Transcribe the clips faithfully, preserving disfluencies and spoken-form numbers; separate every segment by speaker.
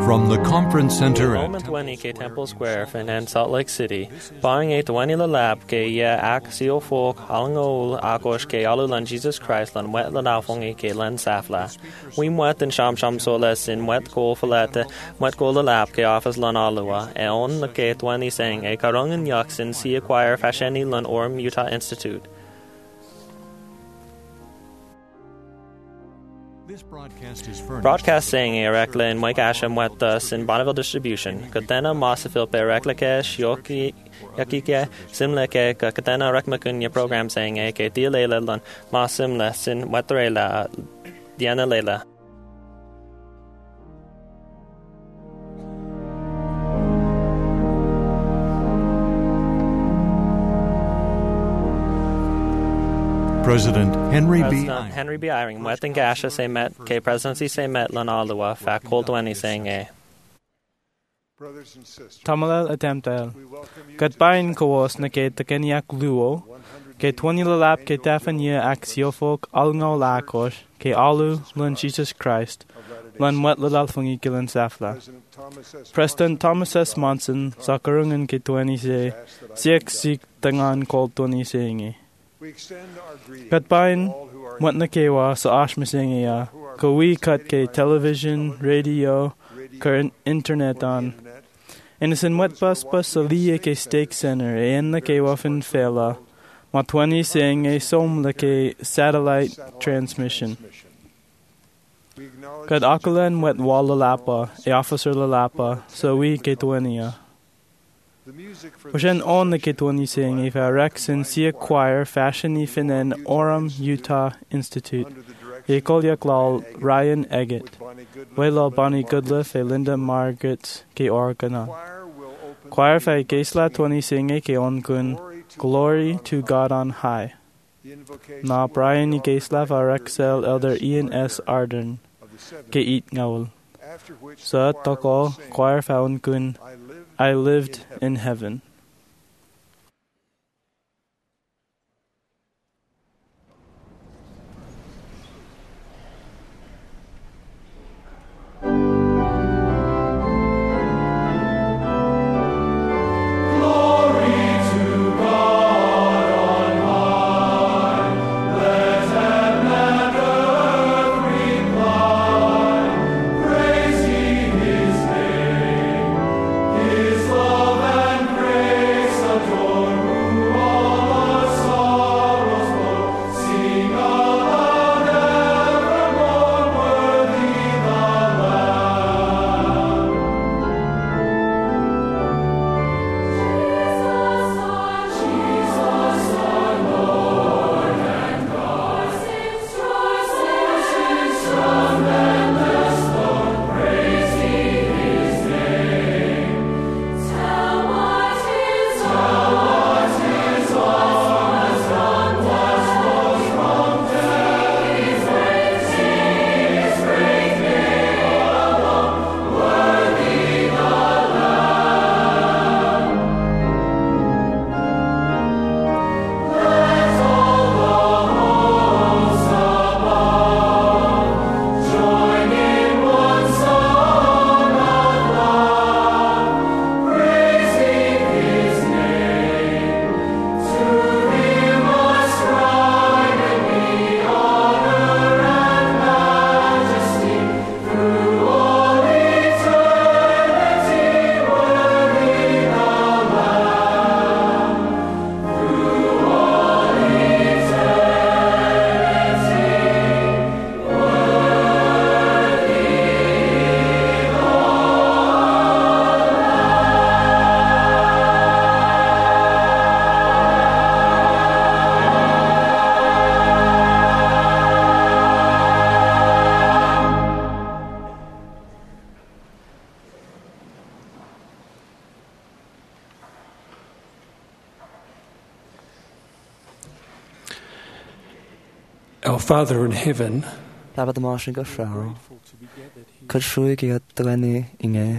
Speaker 1: From the conference center at
Speaker 2: Moment twenty ke Temple Square in Salt Lake City, buying a twenty la lab ke ye ak seal folk halangol akosh ke alulan Jesus Christ lan wet la alfongi ke len safla. We mwet and sham sham soles in wet coal falete, wet coal la lab ke office lan alua, e on la ke twenty saying a karungan yucks in see acquire fasheni lan Orem Utah Institute.
Speaker 1: This broadcast is furnished.
Speaker 2: Broadcast saying a rekla in Mike Asham wet thus in Bonneville Distribution. Katena Masafil pe rekla ke shioki yakike simle ke katena rekmakun ya program saying a ke dia lela lan masimle sin wetrela Diana lela.
Speaker 1: President Henry B.
Speaker 2: President Henry B. Eyring, Wet and Gasha say met, K Presidency say met Lan Alua, Fat Cold Twenty saying a.
Speaker 3: Tamalel attemptel. Gatbain kawas na ke takeniak luo, ke twenty lalap ke tafanya axiofok alngo lakosh, ke alu lun Jesus Christ, lun wet lalfungi kilan safla. President Thomas S. Monson, sakarungan ke twenty say, siek sik tangan cold twenty saying a. Katbain wat na kewa sa ashmasingia ko we kat ke television, radio, current internet on. Innocent wat pas pas sa liye ke stake center e en na kewa fin fela ma twenty saying a som la ke satellite transmission. Kat akalan wat wala lapa e officer la lapa so we ke twenty a. Washen on the Kitwani saying if a Rex and see choir fashion if in an Orem Utah Institute. Ekolyak Lal Ryan Eggett. Wela Bonnie Goodliff a Linda Margaret ke Organa. Choir fa Gaisla twenty saying a ke on gun. Glory to God on high. Na Brian y Gaislav a Rexel Elder Ian S. Arden. Ke eat ngaul. Sa toko choir found gun. I lived in heaven.
Speaker 4: Our Father in heaven,
Speaker 5: Labad Marshal Gafrao, Katshui Giatrani Inge,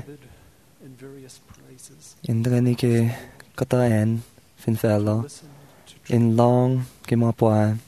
Speaker 5: Indreni Ge Kataen, Finfello, in long Gimapoan,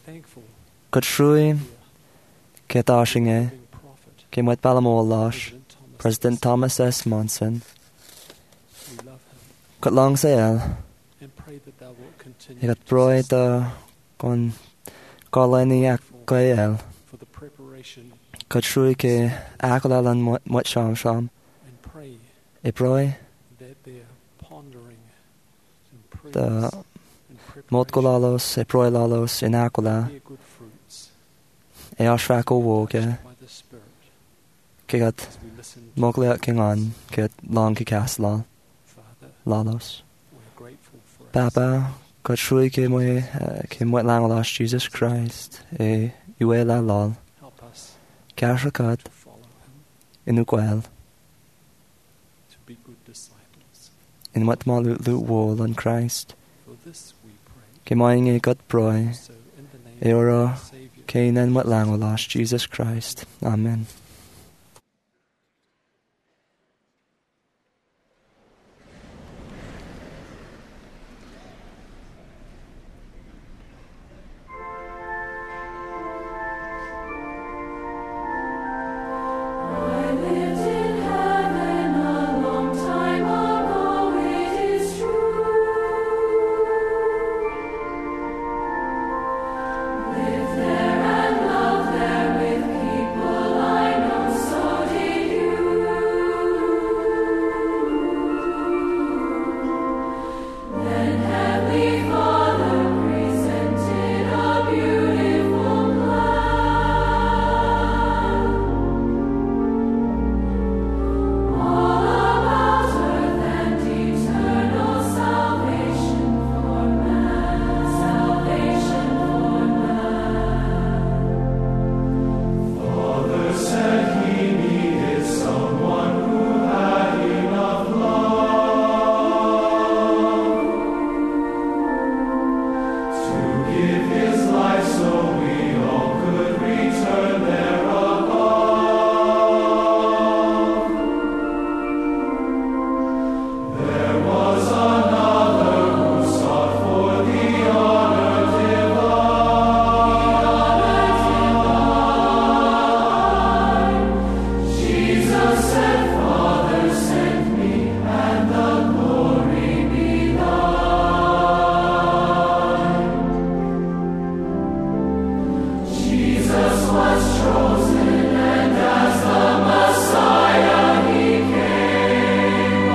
Speaker 5: Katshui Ketashinge, Gemet Balamolash, President Thomas S. Monson,
Speaker 4: We love him
Speaker 5: cut long say el,
Speaker 4: and pray that thou wilt continue
Speaker 5: he got
Speaker 4: to
Speaker 5: broi
Speaker 4: sustain
Speaker 5: da gon golani ac gael,
Speaker 4: for the preparation
Speaker 5: cut shui ke acol an mut sham sham,
Speaker 4: and pray
Speaker 5: e broi
Speaker 4: that their pondering and prayers
Speaker 5: da
Speaker 4: and
Speaker 5: mot
Speaker 4: preparation
Speaker 5: golalos e broi lalos in acola,
Speaker 4: bear good fruits
Speaker 5: e ashrak o woge,
Speaker 4: by the Spirit
Speaker 5: ke gat
Speaker 4: as we listen to
Speaker 5: mogle king on, ke long ke casla
Speaker 4: Father.
Speaker 5: lalos.
Speaker 4: We're grateful for our
Speaker 5: Papa, cut shui ke mo ke mo langolas Jesus Christ, e uela lol,
Speaker 4: help us
Speaker 5: kashakat
Speaker 4: to follow him,
Speaker 5: in uquel,
Speaker 4: to be good disciples.
Speaker 5: in what malu lu wall on Christ,
Speaker 4: For this we pray.
Speaker 5: ke moing e got broi,
Speaker 4: So in the name
Speaker 5: e
Speaker 4: of
Speaker 5: ora
Speaker 4: our Savior,
Speaker 5: ke nen what langolas Jesus Christ. Amen.
Speaker 6: I lived in heaven a long time ago, it is true. Lived there and loved there with people I know, so did you. Then Heavenly Father presented a beautiful plan. All about earth and eternal salvation for man, salvation for man. Father said he needed someone who had enough love to give his life so we all could return there above. There was another who sought for the honor divine. Jesus said, Father, send me, and the glory be thine. Jesus was chosen, and as the Messiah he came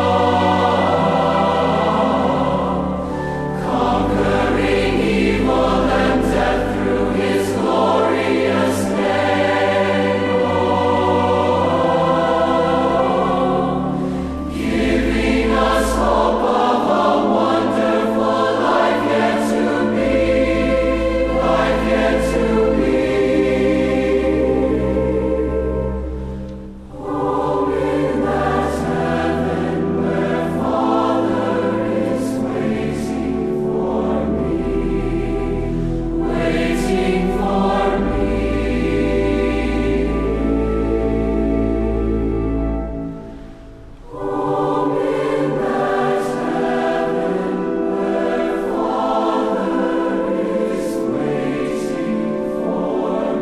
Speaker 6: conquering evil and death through his glorious name. Oh, giving us hope of a wonderful life yet to be, life yet to be. Home in that heaven where Father is waiting for me, waiting for me. Home in that heaven where Father is waiting for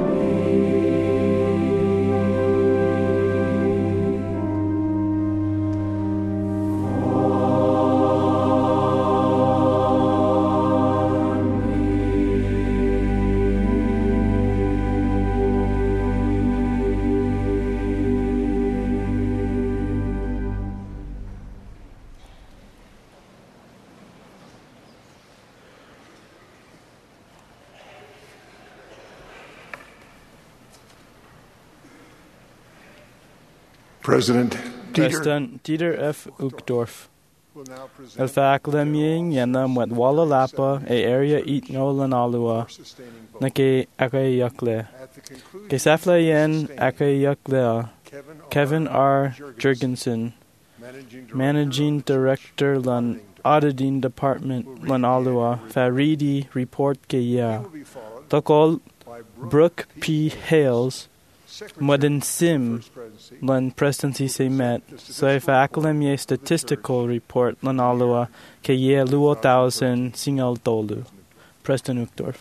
Speaker 7: President Dieter
Speaker 3: President Dieter F. Uchtdorf.
Speaker 7: will now present
Speaker 3: El faaclaming yana mwet walla lapa e area eat nolan alua
Speaker 7: sustaining vote.
Speaker 3: na ke ake yakle.
Speaker 7: At the conclusion,
Speaker 3: Ke safla yen ake yakle
Speaker 7: Kevin R.
Speaker 3: Kevin R. Jurgensen,
Speaker 7: Managing Director,
Speaker 3: Managing Director lan Auditing Department lan alua faridi report ke ya.
Speaker 7: will be followed
Speaker 3: Tokol
Speaker 7: by Brooke
Speaker 3: Brooke P. Hales
Speaker 7: Secretary
Speaker 3: Mudden
Speaker 7: of
Speaker 3: Sim
Speaker 7: First Presidency,
Speaker 3: lan presidency se met so if akalem ye statistical report lan alua ke ye luo thousand singal tolu. Preston Uchtdorf.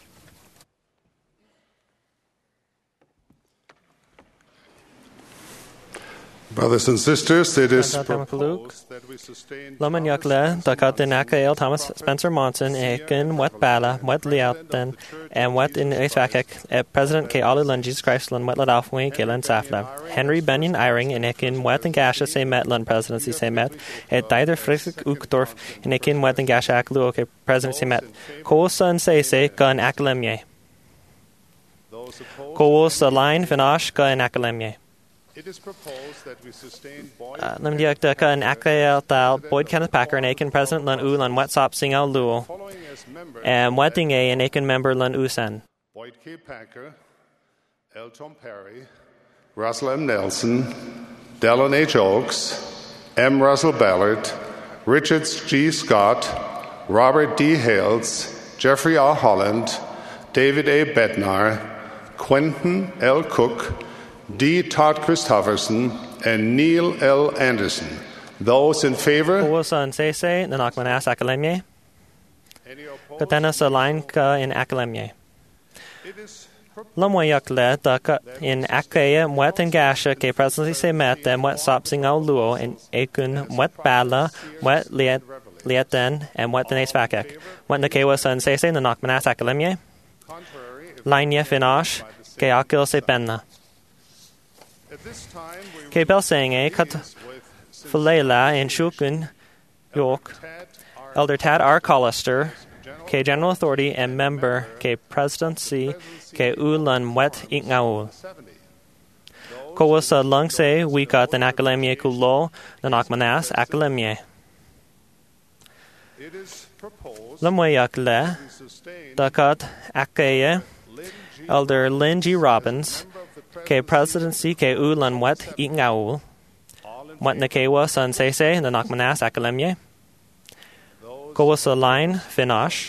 Speaker 7: Brothers and sisters, it is
Speaker 2: Brother Tamaka Luke.
Speaker 7: proposed that we sustain
Speaker 2: Lumen Yakle, Dakat in Akael Thomas Spencer Monson, Ekin, Wet Bala, Wet Liauten, and Wet in Eisvakek, President K. Alulan, Jesus Christ, Lun Wet Ladalfwing, Kalen Safla, Henry Benyon Iring, and Ekin, Wet and Gasha, say Met, Lun Presidency, say Met, et Dider Frisk Ukdorf, and Ekin, Wet and Gasha, Aklu, okay, Presidency Met, Ko Sun say say, Gun Akalemye,
Speaker 7: those opposed.
Speaker 2: Ko Sa Line, Vinash, Gun Akalemye.
Speaker 7: It is proposed that we sustain Boyd
Speaker 2: Lim Diak Daka and Akael Tal, Boyd Kenneth Packer, and Ekin, President Lun U, Lun Wet Sop, Sing Al Luo,
Speaker 7: following as members
Speaker 2: and Wet Ding A, and Ekin member Lun Usen.
Speaker 7: Boyd K. Packer, L. Tom Perry, Russell M. Nelson, Dallin H. Oaks, M. Russell Ballard, Richard G. Scott, Robert D. Hales, Jeffrey R. Holland, David A. Bednar, Quentin L. Cook, D. Todd Christofferson, and Neil L. Anderson. Those in favor?
Speaker 2: Ko Sun say say, Nanakmanas Akalemye,
Speaker 7: Any opposed?
Speaker 2: Katana Sa Line Ka in Akalemye.
Speaker 7: It is
Speaker 2: Lamwayakle, Daka in Akaya, Mwet and Gasha, K. Presidency say Met, and Mwet Sop Sing Al Luo, and Ekun, Mwet Bala, Mwet Liet. Lieten and Wet Denes Vakek. Wet Nakewa Sun say say, Nanakmanas Akalemye,
Speaker 7: contrary. If
Speaker 2: Line Yefinosh, K. Akil se Penna.
Speaker 7: at this time we
Speaker 2: K. Bel saying a Kat
Speaker 7: with
Speaker 2: Falela in Shukun, York,
Speaker 7: Ted R.
Speaker 2: Elder Tad R. Collister, K. General Authority and member K. Presidency K. Ulan Wet Iknaul.
Speaker 7: seventy.
Speaker 2: Kowasa Lungse Wikat and Akalemye Kulo, Nanakmanas Akalemye.
Speaker 7: It is proposed
Speaker 2: Lamwayakle,
Speaker 7: to sustain
Speaker 2: Dakat Akaya,
Speaker 7: Lynn G.
Speaker 2: Elder Lynn G. Robbins,
Speaker 7: member of the
Speaker 2: K. Presidency K. Ulan Wet Iknaul,
Speaker 7: all in
Speaker 2: Wet Nakewa Sun Sese, Nanakmanas Akalemye.
Speaker 7: those
Speaker 2: Kowasa Line Finosh.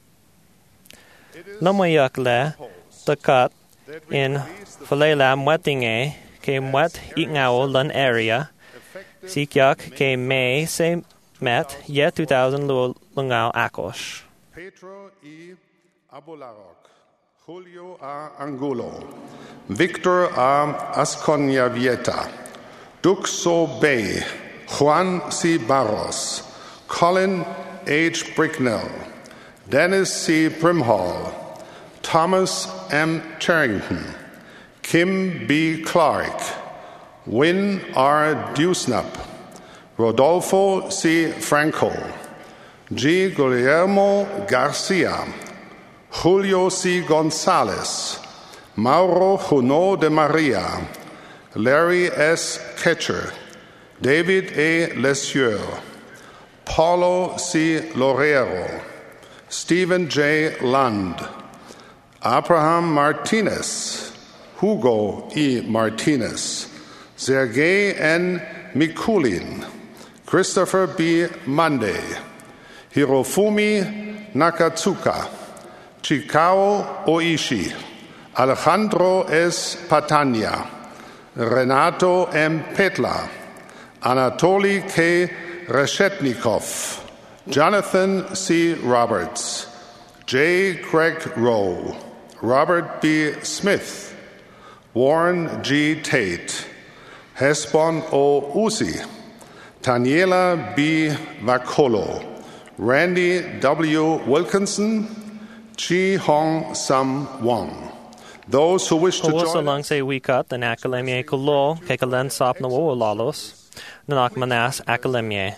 Speaker 7: it is
Speaker 2: Lamwayakle, Dakat
Speaker 7: that we
Speaker 2: in
Speaker 7: release the
Speaker 2: Falela Mwetinge, K. Mwet Iknaul Lun area,
Speaker 7: effective
Speaker 2: Sikyak K. May Se Met, Ye two thousand Lungao Akosh.
Speaker 7: Pedro E. Abularok, Julio A. Angulo, Victor A. Asconyavieta, Duxo Bay, Juan C. Barros, Colin H. Bricknell, Dennis C. Brimhall, Thomas M. Charrington, Kim B. Clark, Win R. Dewsnup, Rodolfo C. Franco, G. Guillermo Garcia, Julio C. Gonzalez, Mauro Juno de Maria, Larry S. Ketcher, David A. Lesieur, Paulo C. Lorero, Stephen J. Lund, Abraham Martinez, Hugo E. Martinez, Sergei N. Mikulin, Christopher B. Monday, Hirofumi Nakatsuka, Chikao Oishi, Alejandro S. Patania, Renato M. Petla, Anatoly K. Reshetnikov, Jonathan C. Roberts, J. Greg Rowe, Robert B. Smith, Warren G. Tate, Hesbon O. Uzi, Taniela B. Vakolo, Randy W. Wilkinson, Chi Hong Sam Wong. Those who wish to
Speaker 2: Kowasa
Speaker 7: join
Speaker 2: Lung Se Wikat and Akalemye Kulo, Kekalen Sop Nawo Lalos, Nanakmanas Akalemye.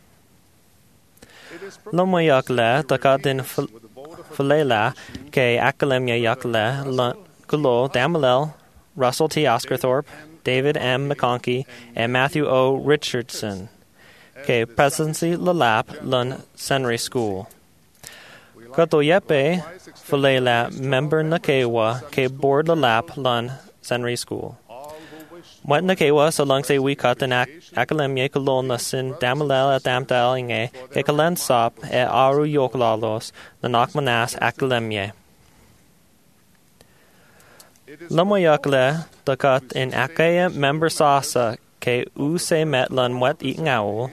Speaker 2: Lomwayakle, Dakat in Falela, K. Akalemye Yakle, Kulo, Damalel, Russell T. Oscarthorpe, David M. McConkey, and Matthew O. Richardson. K. Presidency Lalap, Lun Senry School. Kato Yepe, Falela, Member Nakewa, K. Board Lalap, Lun Senry School. Wat Nakewa, so long say we cut an Akalemye Kolon Nasin, Damalel at Damdal Inge, K. Kalen Sop, e Aru Yoklalos, Nanakmanas Akalemye. Lamoyakle, Dakat in Akaya member Sasa, K. Use Metlan Wet Eating Owl,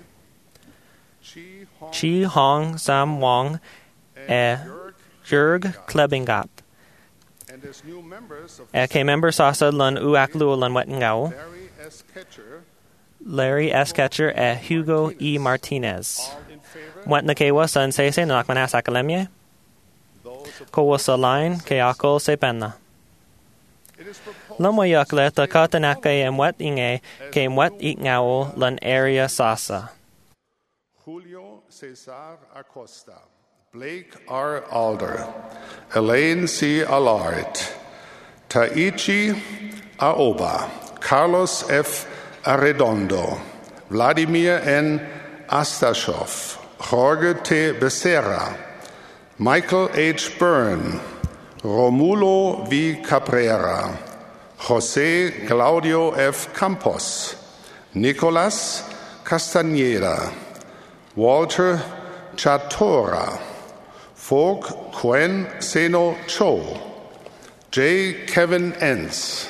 Speaker 2: Chi Hong Sam Wong, e Jurg Klebingat.
Speaker 7: and as new members of
Speaker 2: E K member Sasa Lun Uak Lu Lun Wet Owl,
Speaker 7: Barry S. Ketcher,
Speaker 2: Larry S. Ketcher et Hugo E. Martinez. Went na kewa san sese na nakmanas akalemye. Kowa sa line ke akol se penna. Lamo yakle ta katanaka e mwet inge ke mwet ik ngao lan area sasa.
Speaker 7: Julio Cesar Acosta, Blake R. Alder, Elaine C. Allard, Taichi Aoba, Carlos F. Arredondo, Vladimir N. Astashov, Jorge T. Becerra, Michael H. Byrne, Romulo V. Cabrera, José Claudio F. Campos, Nicolas Castañeda, Walter Chatora, Folk Quen Seno Cho, J. Kevin Entz,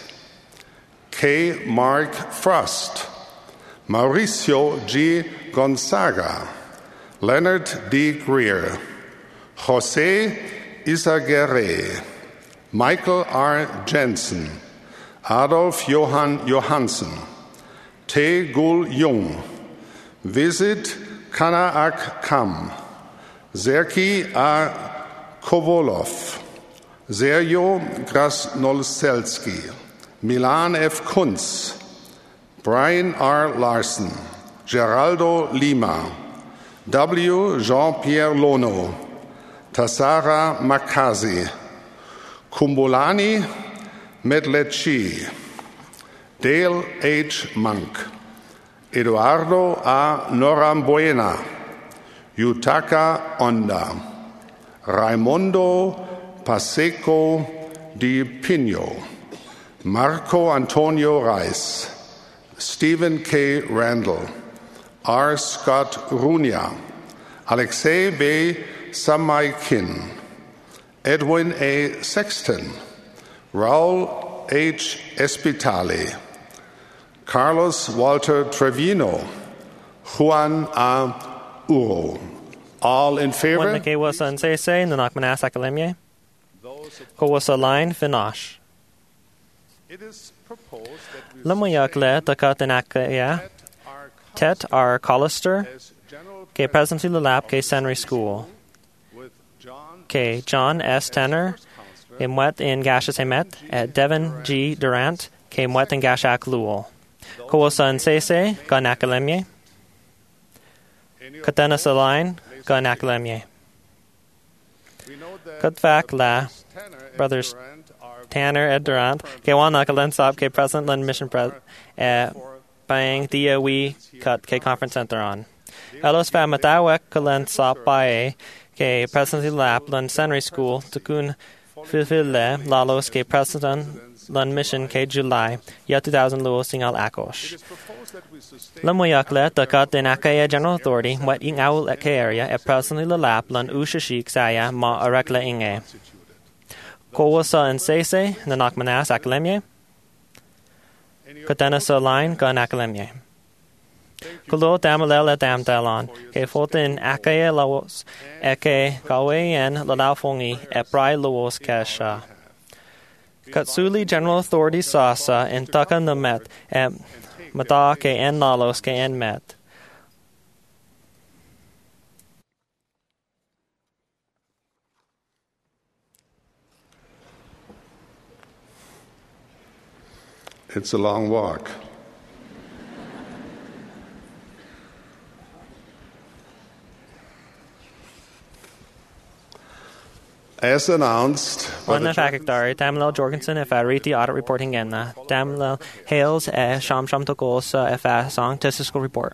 Speaker 7: K. Mark Frost, Mauricio G. Gonzaga, Leonard D. Greer, Jose Isaguerre, Michael R. Jensen, Adolf Johann Johansen, Tae Gul Jung, Visit Kanaak Kam, Zerki A. Kovolov, Sergio Grasnolselski, Milan F. Kunz, Brian R. Larson, Geraldo Lima, W. Jean-Pierre Lono, Tassara Makazi, Kumbulani Medlechi, Dale H. Monk, Eduardo A. Norambuena, Yutaka Onda, Raimundo Paseco Di Pino, Marco Antonio Reis, Stephen K. Randall, R. Scott Runia, Alexei B. Samaikin, Edwin A. Sexton, Raul H. Espitali, Carlos Walter Trevino, Juan A. Uro. All in favor?
Speaker 2: Went na kewa san sese na nakmanas akalemye. Kowa sa line finosh.
Speaker 7: It is proposed that we
Speaker 2: Lamo yakle ta katanaka ya. Tet R. Collister,
Speaker 7: as general
Speaker 2: ke presently lulap ke Senry School.
Speaker 7: with John
Speaker 2: Ke John S. Tenner, ke mwet in Gasha Semet, et Devin G. Durant, ke mwet in Gashak Luol. Kowa san sese ga nakalemye. Katana sa line ga nakalemye.
Speaker 7: we know that
Speaker 2: Kutfak la
Speaker 7: Tanner and
Speaker 2: brothers
Speaker 7: Durant are
Speaker 2: Tanner Ed Durant, ke wan nakalen sab ke present land mission pres eh bang dia we cut ke conference center on. Elos fa matawek kalen sab bae ke presently lap land Senry School tukun fulfille lalos ke president land mission ke July ya two thousand luo singal akosh.
Speaker 7: proposed that we sustain
Speaker 2: Lamoyakle the cut in Akaya General Authority wet ing owl at area at presently la lap lan ushashik saya ma arekla inge. Kowasa and Sese, the Nakmanas Akalemye. Katana sa line gan Akalemye. Kulo damalel at damdalon, ke fotin Akaya lawos, eke kawayen lalaufongi at brai lawos kasha. Katsuli General Authority Sasa in Taka Namet at Mata ke en nalos ke en met.
Speaker 7: It's a long walk. As announced by
Speaker 2: One
Speaker 7: the
Speaker 2: of Akakdari, Damlel Jorgensen, if I read the audit reporting again, Damlel Hales, eh, Sham Sham Tokos, if I song, statistical report.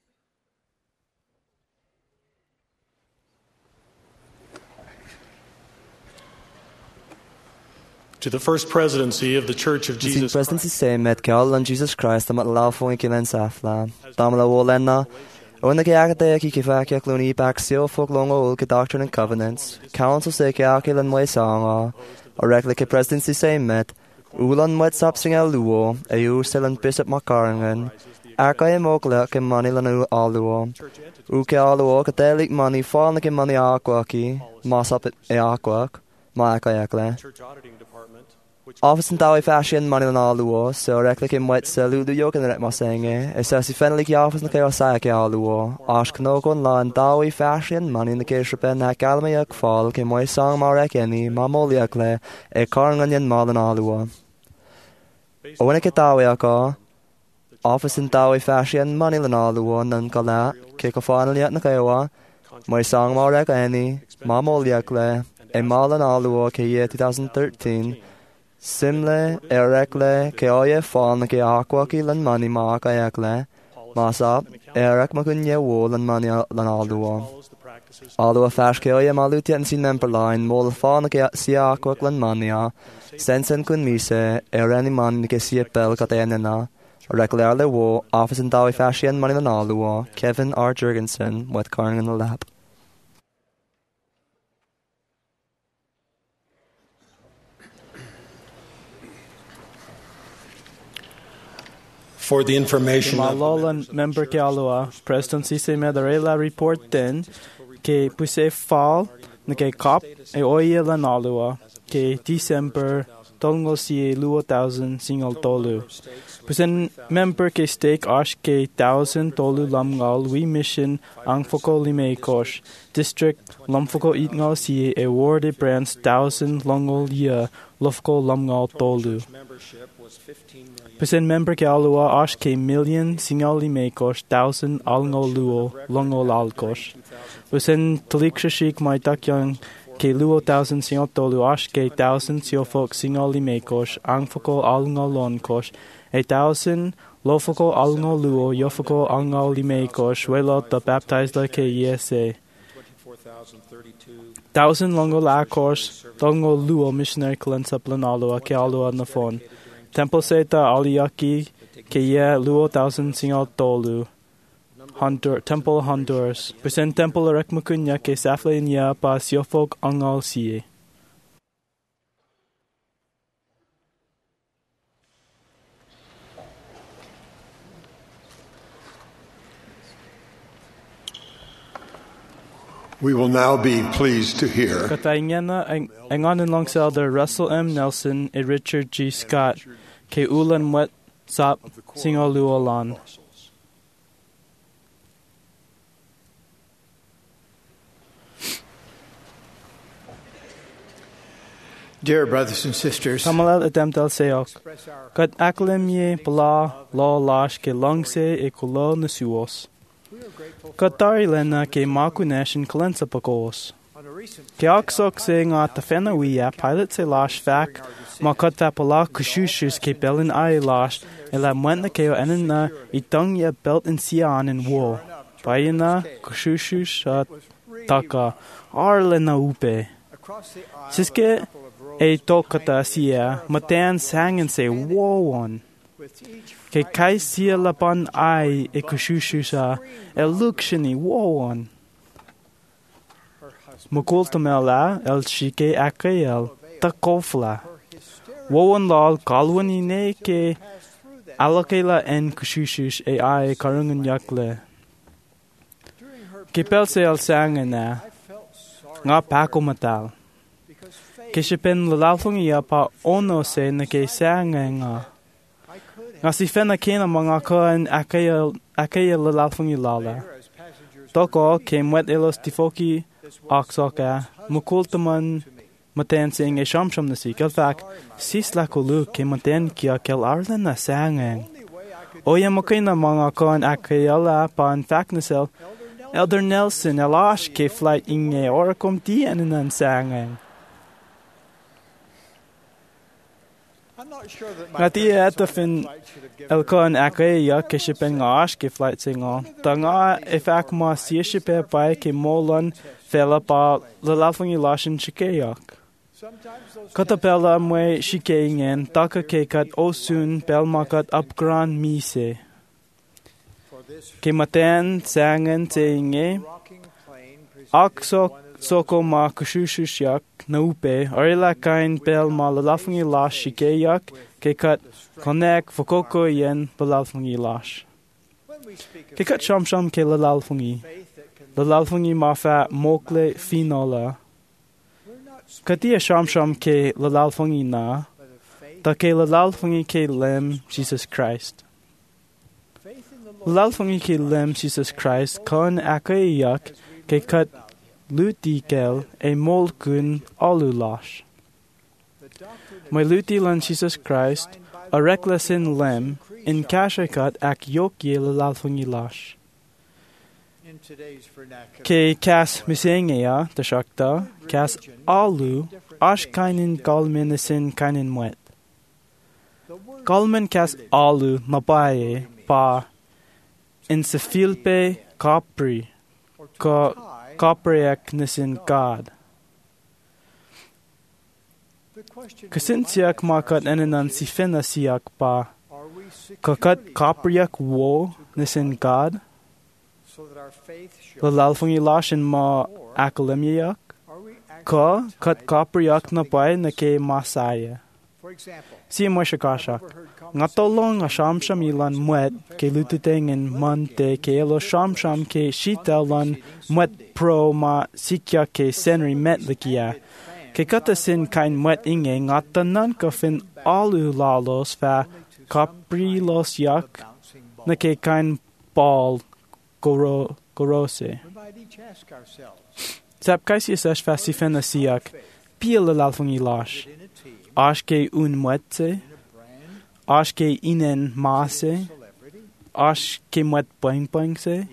Speaker 4: To the First Presidency of the Church of
Speaker 5: Sin
Speaker 4: Jesus
Speaker 5: presidency
Speaker 4: Christ.
Speaker 5: say met ke all an Jesus Christ am la fo ke len safla. Damla wo lenna. Ona ke agate ki ke fa ke kloni back seal for longo ke Doctrine and Covenants. Council say ke akel and way song or regular ke presidency say met. Ulan met sapsing el luo. Ayu selen Bishop Macarangan. Aka e mokla ke money lanu aluo. U ke aluo ke delik money fall ke money aqua ki. Mas up e aqua. Ma aka yakle.
Speaker 4: Church Auditing Department,
Speaker 5: Office and Dawi fashion money on all the war, so reckless him wet so Lulu York and the Mossang, eh? So she finally ki office and chaos sack all the war. Ash Knogon law and Dawi fashion money in the case of Ben Hakalmayak fall, came my song Marek any, Mamoliakle, a Carnganian mal and all the war. O when I get Dawi office and Dawi fashion money on all the war, none cala, kick a finally at Nakawa, my song Marek any, Mamoliakle, a mal and all the war, K twenty thirteen. Simle, Erekle, Keoye Fawn, Ke Aquaki, Lan Money Mark, Ayakle, Masap, Erek Macunya Wool, and Money Lan Alduo. Although a fash Keoye Maluti and Sin Member Line, Mol Fawn, Ke Sia Aquak Lan Mania, Sensen Kun Mise, Ereni Man, Ke Sia Bell Catenna, Regularly Wo, Office and Dawi Fashion, Money Lan Alduo, Kevin R. Jurgensen, with Carn in the Lab.
Speaker 8: For the information of
Speaker 3: Malolan member ke alua, Presidency se medarela report din, ke puse fall, na ke cop, e oye lan alua, ke December, tolngol si luo thousand single tolu. Pusen member ke stake ash ke thousand tolu lamngal, we mission ang foko lime kosh, district lamfoko itngal si e awarded brands thousand longol ya, lofko lamngal tolu. Pusen member ke alua ash ke million singal lime kosh, thousand alngol luo, longol alkosh. Pusen talikrashik mai takyang ke luo thousand singal tolu ash ke thousand siofok singal lime kosh, ang foko alngol lon kosh, a thousand lofoko alngol luo, yofoko alngol lime kosh, welo the baptized la ke yese. Thousand longol akosh, longol luo missionary kalensa planalua ke alua na phone. Temple Seta Aliyaki Keye Luo Thousand Singal Tolu Hondur Temple Honduras Present Temple Rekmakunya Ke Safle Nya Pa Siofok Angal Sie.
Speaker 8: We will now be pleased to hear
Speaker 3: Katayngena Engan alongside Russell M. Nelson and Richard G. Scott Ke Ulan Wet Sap Singal Luolan.
Speaker 9: Dear brothers and sisters,
Speaker 3: Kamalal Adem Del Seok Kat Aklemye Bla La Lash Ke Longse E Kulo Nasuos Katari Lena Ke Makunashin Kalensa Pagos Ke Oksok saying at the Fenawiya pilot se lash fak Makata Pala Kushushus Ke Belin Ai Lash Ela Mwentna Keo Enena Itongya Belt in Sian in Wo Bayana Kushushus Taka Arlena Upe Siske E Tokata Sia Matan sang and say Wo on Ke kai sia lapan ai e kushushusa e lukshini woon. Mukultamela el shike akael takofla. Woon lal kalwani ne ke alakela en kushushush e ai karungan yakle. Ke pelse el sangana nga pakomatal. Ke shipen lalfungi pa ono se na ke sanganga. Nga si fena kena mga koan akaya akaya lalfungi lala. Toko ke mwet elos tifoki aksoka mukultaman maten sing e shamsham na si kalfak sis la kulu ke maten kia kel arlan na sangang. Oya makina mga koan akaya la pan faknasel Elder Nelson elash ke flight inge orakom ti anan sangang. Ngati ata fin elkon akaya ke shipen ngash ke flight singo. Tanga efak ma sieshipe pai ke molon fela pa lalafung ilashin shikeyak. Katapela mwe shikeingen taka ke kat osun pelmakat upgran mise. Ke maten sangen teinge aksok soko ma kushushushyak naupe arila kain pel ma lalafung ilash shikeyak ke kat konek fokoko yen lalafung ilash. Ke kat sham sham ke lalfungi. Lalfungi ma fa mokle finola. Katia sham sham ke lalfungi na. ta ke lalfungi ke lem Jesus Christ. Lalfungi ke lem Jesus Christ kon akaiyak ke kat lutikel e molkun alulash. My luti lan Jesus Christ a recklessin lem in kashakat ak yok ye lalfungi lash. Ke kas misengea the shakta kas alu ash kainin galmenisin kainin mwet. Galmen kas alu mabaye pa in sefilpe kapri ka kapriak nisin God. Kasintiak makat enanan sifena siak pa kakat kapriak wo nisin God. Lalalfungi lashin ma akalemiyak ka kat kapriak na bay na ke masaya. Si mo shakasha ngatolong a shamsham ilan mwet ke lututengin man te ke elo shamsham ke shita lan mwet pro ma sikya ke senri met likia ke kata sin kain mwet inge ngatanan ka fin alu lalos fa kaprilos yak na ke kain ball goro gorose. Sap kaisi sesh fa sifena siak pia lalalfungi lash. Ashke un mwetse, ashke inen maase, ashke mwet boing boing se,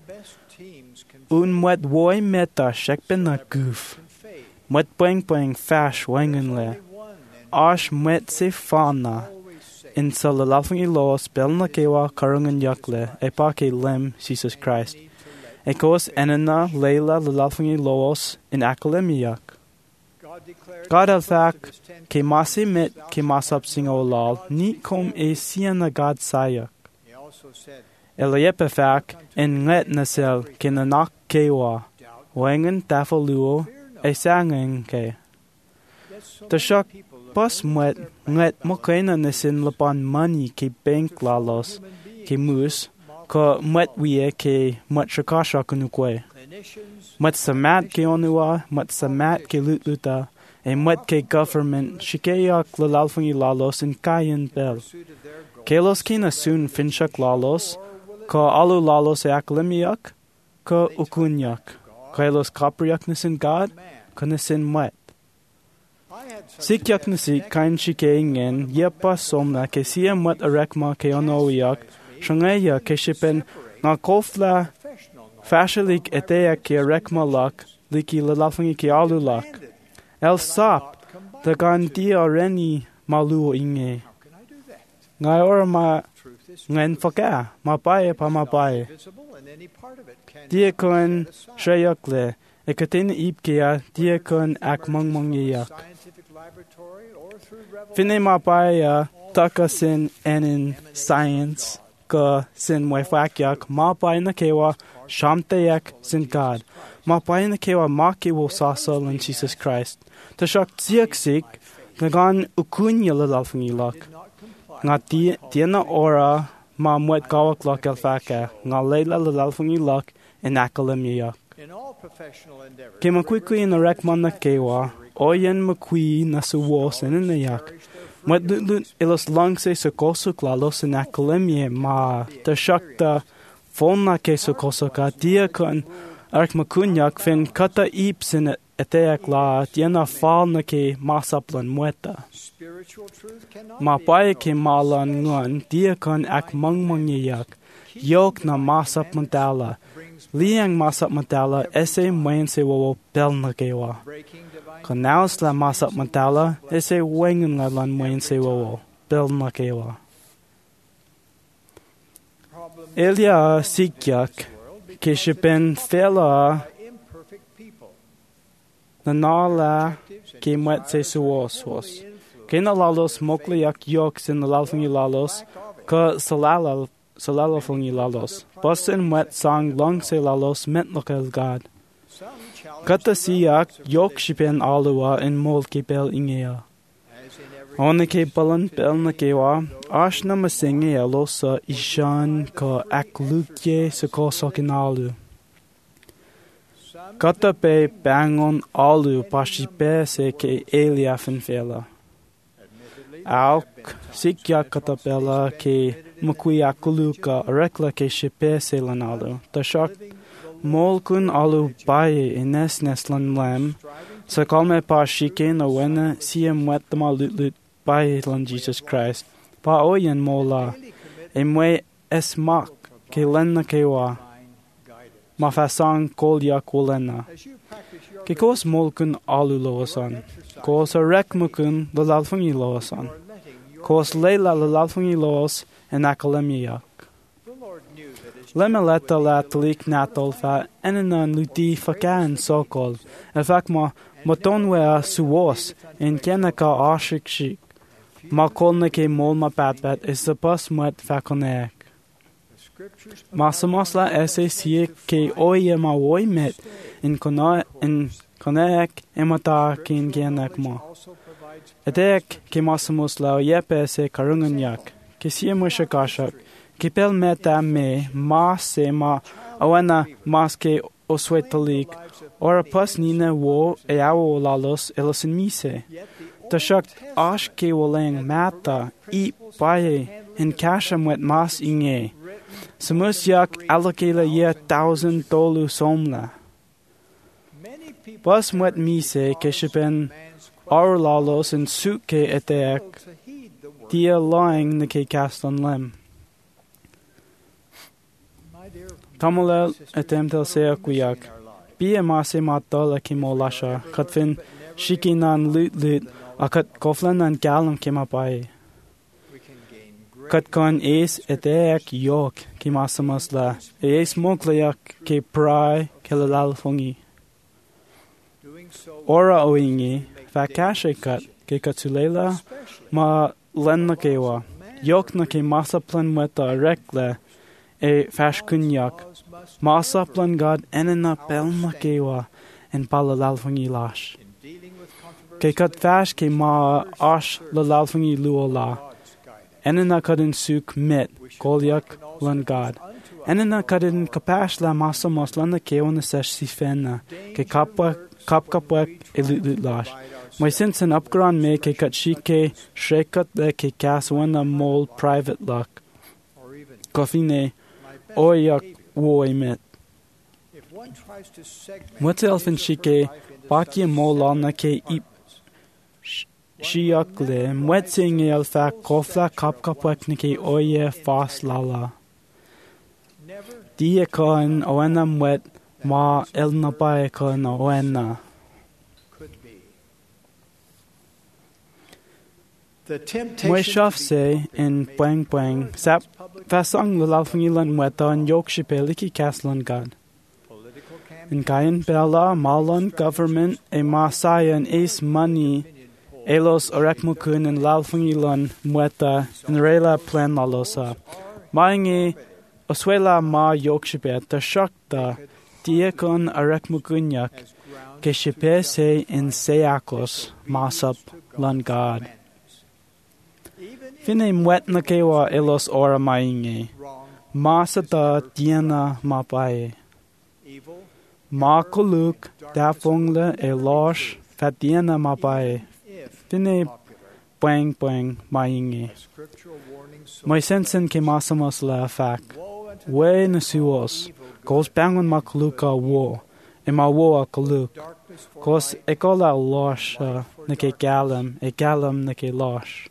Speaker 3: un mwet woi meta shekben na goof, mwet boing boing fash wangen le, ash mwet se fana, in sa lalalfungi los bel na kewa karungan yakle, e pa ke lem Jesus Christ, e kos enena leila lalalfungi los in akalemiyak. God al thak ke masi met ke masap singo lal ni kom e siena God sayak. Eliyepe thak en let nasel ke nanak kewa wangen tafaluo e sangeng ke. Tashak pas mwet let mokena nesin lapan mani ke bank lalos ke mus ko mwet wie ke mwet shakasha kunukwe. Mwet samat ke onua mwet samat ke lutluta. E mwet ke government shikeyak lalalfungi lalos in kayan bel. Kelos kina soon finshak lalos, ka alu lalos e akalemiyak, ka ukunyak. Kelos kapriyak nisin God, ka nisin mwet. Sikyak nisi kain shikeingen yepa somna ke siya mwet arekma ke onowiyak, shangaya ke shipen nga kofla fashalik eteyak ke arekma lak, liki lalalfungi ke alu lak. El sap, the gandia reni malu inge. Ngai ora ma ngen faka, ma pae pa ma pae. Dia kun shayakle, e katin ipkea, dia kun ak mong mongyak. Fine ma pae taka sin enin science, ka sin mwefakyak, ma pae na kewa, shamtayak sin God. Ma pae na kewa ma kewo sasal in Jesus Christ. Tashak tsiak sik, nagan ukunya lalalfungi lak. Nga tiena ora ma mwet gawak lak el faka, nga leila lalalfungi lak in akalemiyak. Ke makwikwi in arekman na kewa, oyen makwi na suwos in inayak. Mwet lutlut ilos langse sa kosuk lalos in akalemye ma, tashak ta fon na ke sa kosuka, dia kun ark makunyak fin kata ips in eteak la tiena fal na ke masaplan mueta. Ma pae ke malan ngun dia kon ak mangmangyak yok na masap mantala. Liang masap mantala ese mwen se wo bel na kewa. Kanaus la masap mantala ese wengen la lan mwen se wo bel na kewa. Elia sikyak ke shipen fela na nala ke mwet se suos was. Ke na lalos mokli yak yok sin na lalfungi lalos ka salala salalafungi lalos. Basin mwet sang long se lalos met lokal God. Kata siyak yok shipen alua in mol ke bel ingea. Ona ke balan bel na kewa ash na masinge alosa ishan ka aklukye sa kosokin alu. Kata pe bangon alu pashi pe se ke Elia fin fela. Auk sikya katapela ke mukuya kuluka rekla ke shipe selanalu. Tashak molkun alu baye ines neslan lem. Sa kalme pa shike na wena siem wet the malut lut baye lan Jesus Christ. Pa oyen mola. Emwe esmak ke lenna kewa. Mafasang kolya kolena. Ke kos molkun alu loasan. Kos a rekmukun lalalfungi loasan. Kos leila lalalfungi loas en akalemiak. Lemeleta latlik natol fa enenan luti fakan sokol. Efak ma motonwea suos en kenaka ashik shik. Ma kolne ke mol ma patbat is the pas met fakonek. Masamosla ese sie ke oye ma woi met in kona in konek emata kin genak ma. Edek ke masamosla yepe se karunganyak ke sie mushakashak ke pel meta me ma se ma awana maske oswetalik or pas nina wo eawo lalos elosin mise. Tashak ash ke woleng mata i baye in kasham wet mas inge. Samusyak alakela ye thousand dolu somla. Bas mwet mise keshipen arlalos in suke etek dia lying the ke caston lem. Tamolel etemtel sea kuyak. Bia mase matala kimolasha katfin shikinan lut lut akat koflan an galam kemapai. Kat kon es etek yok ki masamasla es moklayak ke prai ke lalal fongi. Ora oingi fa kashe kat ke katsulela ma lenna kewa yok na ke masaplan weta rekle e fashkunyak masaplan god enena pelma kewa en palalal fongi lash. Ke kat fash ke ma ash lalal fongi luola. Enena kadin suk mit kolyak lan god. Enena kadin kapash la masamos lan ke on sesh si fenna ke kapwa kap kapwek elut lut lash. My since an upgran me ke kat shike shrekat le ke kas wana mol private luck. Kofine oyak woy mit. What's elfin shike bakye mol na ke ip Shiakle, mwetsing elfa kofla kapkapwek niki oye fas lala. Die kan oena mwet ma elna bae kan oena. Mwe shaf se in bweng bweng sap fasang lalfungilan mweta en yokshipe liki kaslan gad. In kayan bella malon government e masayan is money Elos orekmukun en lalfungilan mueta en rela plan lalosa. Maingi oswela ma yokshipe ta shakta diekon orekmukunyak ke shipe se en seakos masap lan god. Fine muet na kewa elos ora maingi. Masata diena mapae. Ma kuluk dafungle e losh fat diena mapae. Fine bwang bwang maingi. My sensen ke masamos la fak. We na suos. Kos bangon makluka wo. E ma wo a kaluk. Kos e kola losh na ke galam. E galam na ke losh.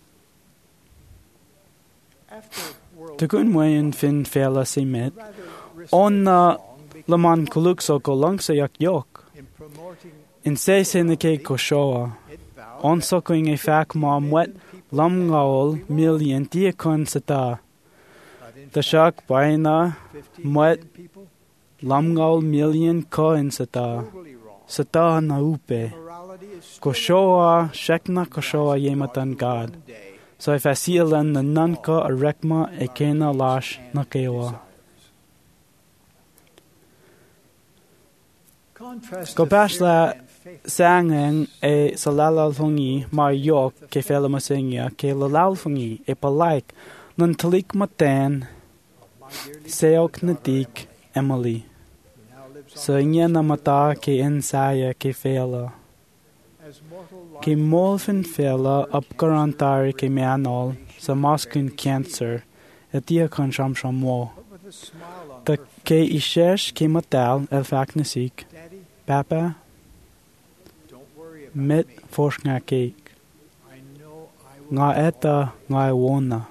Speaker 3: Tukun wayan fin fela si met. On na laman kaluk so ko lang sa yak yok. In se se na ke koshoa. On soking e fak ma mwet lam ngaol million diakon sata. Tashak baina mwet lam ngaol million koin sata. Sata na upe. Koshoa shekna koshoa yematan god. So if I see len na nanka a rekma e kena lash na kewa. Go bash la Sangeng e sa lalalfungi mar yok ke fela masinga ke lalalfungi e palaik nan talik matan seok natik Emily. Sa inya na mata ke ensaya ke fela. Ke molfin fela upgarantari ke meanol sa maskin cancer etia kan sham shamwo. Ta ke ishesh ke matal el faknasik. Papa mit forskna ke. Nga eta nga wona.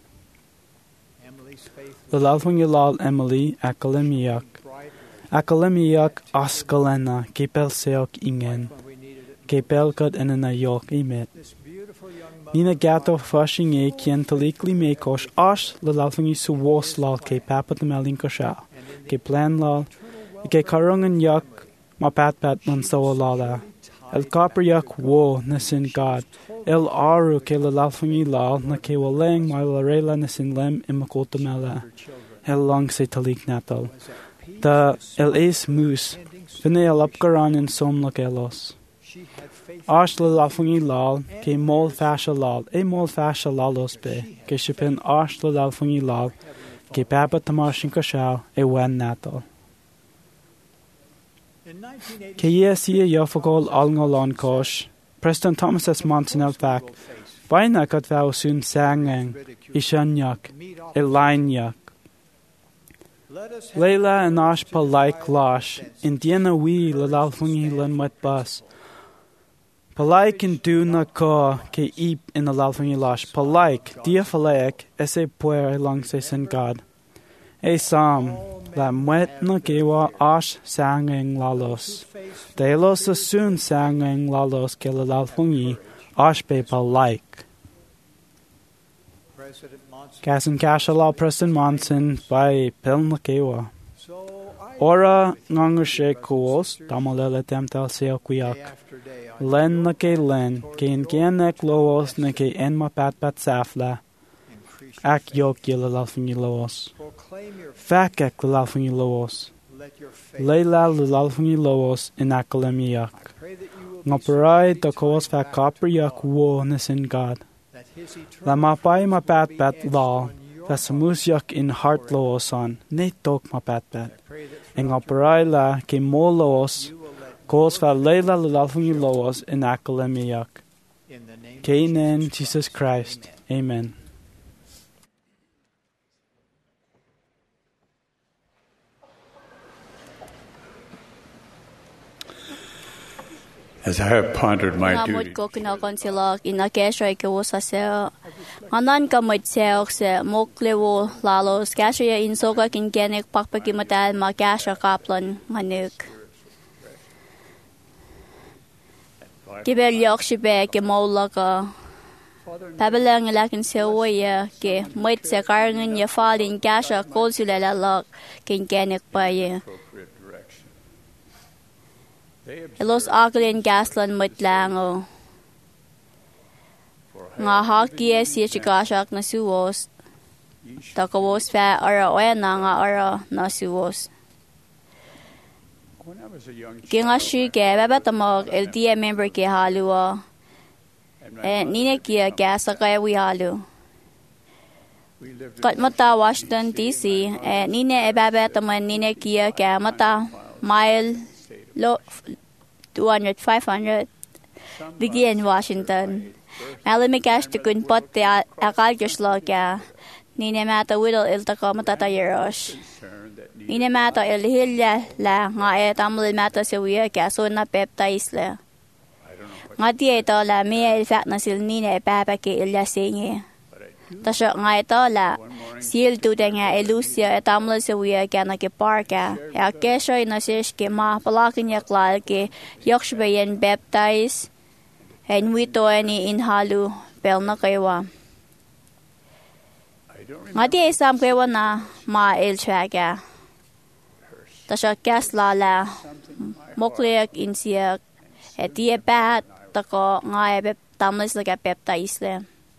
Speaker 3: Lalfung yalal Emily akalemiak. Akalemiak askalena ke pelseok ingen. Ke pelkad enena yok imet. Nina gato fashing e kien talikli mekos ash lalfung yi suwos lal ke papa temelin kosha. Ke plan lal. Ke karungan yak ma pat pat nan sawa lala. El copper yak wo na sin God. El aru ke lalfung yi lal na ke waleng ma larela na sin lem imakota mela. El long se talik natal. Da el es moose. Vine el upgaran in som lakelos. Ash lalfung yi lal ke mol fasha lal. E mol fasha lalos be. Ke shipin ash lalfung yi lal ke papa tamashin kashaw e wen natal. Ke yes ye yofagol alngolon kosh. Preston Thomas S. Monson el fak. Baina kat vau sun sangeng. Ishanyak. Elinyak. Leila and Ash pa like lash. Indiana we lalfungi len wet bus. Palaik in do na ka ke eep in the lalfungi lash. Palaik, dia falaik, ese puer long se sin God. E sam, la mwet na gewa ash sangeng lalos. Delos a soon sangeng lalos ke la lalfungi, ash be palaik. Kasin kashala Preston Monson by Piln Lakewa. Ora ngangashe kuos, damalele temtal seoquiak. Len na ke len, ke in genek loos na ke en ma pat pat safla. Ak yok yela lalfungi loos. Fak ek lalfungi loos. Leila lalfungi loos in akalemiak. Ngaparai da koos fak copper yak wo nisin God. La mapai ma pat pat law, the samusyak in heart loosan, ne tok ma pat pat. En ngaparai la ke mo loos, koos fa leila lalfungi loos in akalemiak. Kainen Jesus Christ. Amen.
Speaker 10: As I have pondered my duty,
Speaker 11: ko kinakon sila inakesyo ikaw sa seo. Anan ka maitseo sa moklewo lalos kasya insoka kinkenek pakpakimatal makasya kaplan manuk. Kibelyok sibe ke maula ka. Pabalang ilakin sewa ya ke maitse karangan ya falin kasya kol sila lalak kinkenek pa ya. Elos aglin gaslan mutlango. Nga haki siya chikasak na suwos. Takawos pa ara oena nga ara na suwos. Kinga shike babatamog el dia member ke halua. Eh nina kia gasa kaya wi halu. Kat mata Washington D C eh nina e babataman nina kia kaya mata mile Lo, two hundred, five hundred. Digi in Washington. Malamigash to kun pot the akalgashlo kya. Nina mata widow il tako matata yerosh. Nina mata il hilya la nga e tamul mata siwiya kya so na pepta isla. Nga di ito la miya il fat na sil nina e papa ki ilya singi. Tasyo nga ito la sil tuta nga elusya e tamla siwiya kya nakiparka. E akesyo inasish ki ma palakin yaklal ki yokshbayan baptize e nwito ni inhalu pel na kaywa. Nga di isam kaywa na ma ilchwaga. Tasyo kesla la mokliyak insiyak e di e bat tako nga e tamla sila baptize le.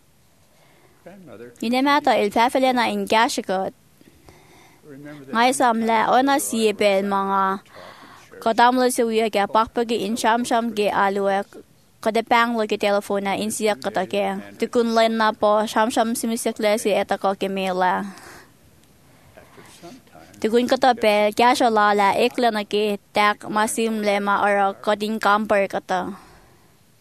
Speaker 11: Yinemata il pafele na ingashikot. Ngay samla ona siye bel mga kadamlo siya kaya pakpagi in sham-sham ge aluek kada panglo ke telefona insiyak katake. Tukun len na po sham-sham simisikle si etako ke mela. Tukun katape kya siya lala ekla na ke tak masim lema ora kading kamper kata.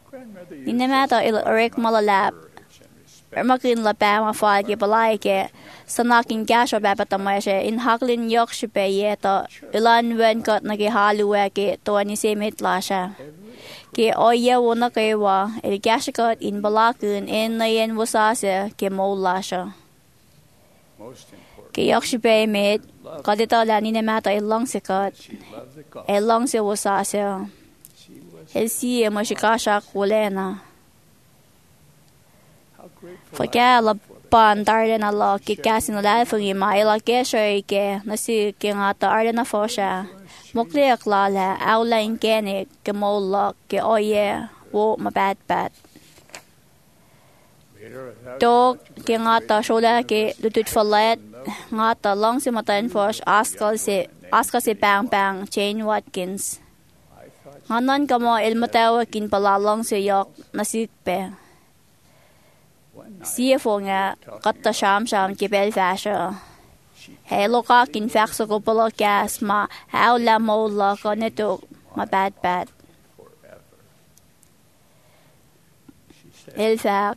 Speaker 11: Ní na mata il orig mala lab. Er magin la ba ma fa ge balaike sanakin gasho ba bata ma she in haglin yok she be ye ta ilan wen got na ge halu wa ge to ani se mit la sha. Ge oye wona ge wa el gasho got in balakun in na yen wasase ge mo la sha. Ge yok she be mit kadita la ni na mata il long se got. El long se wasase. El si mo she kasha kulena. Forget la ban darden a la ke gasin la fungi mai la ke shoy ke na si ke nga ta arden na fosha mokle akla la aula in gene ke mo la ke oye wo ma bad bad to ke nga ta shola ke lutut falet nga ta long si matan fosh askal se askal se bang bang Jane Watkins nganon ka mo el matawa kin pala long se yok na si pe C F O nga katta sham sham ke bel fasha. Hey loka kin faxo ko polo gas ma how la mo la ko neto ma bad bad. El fac.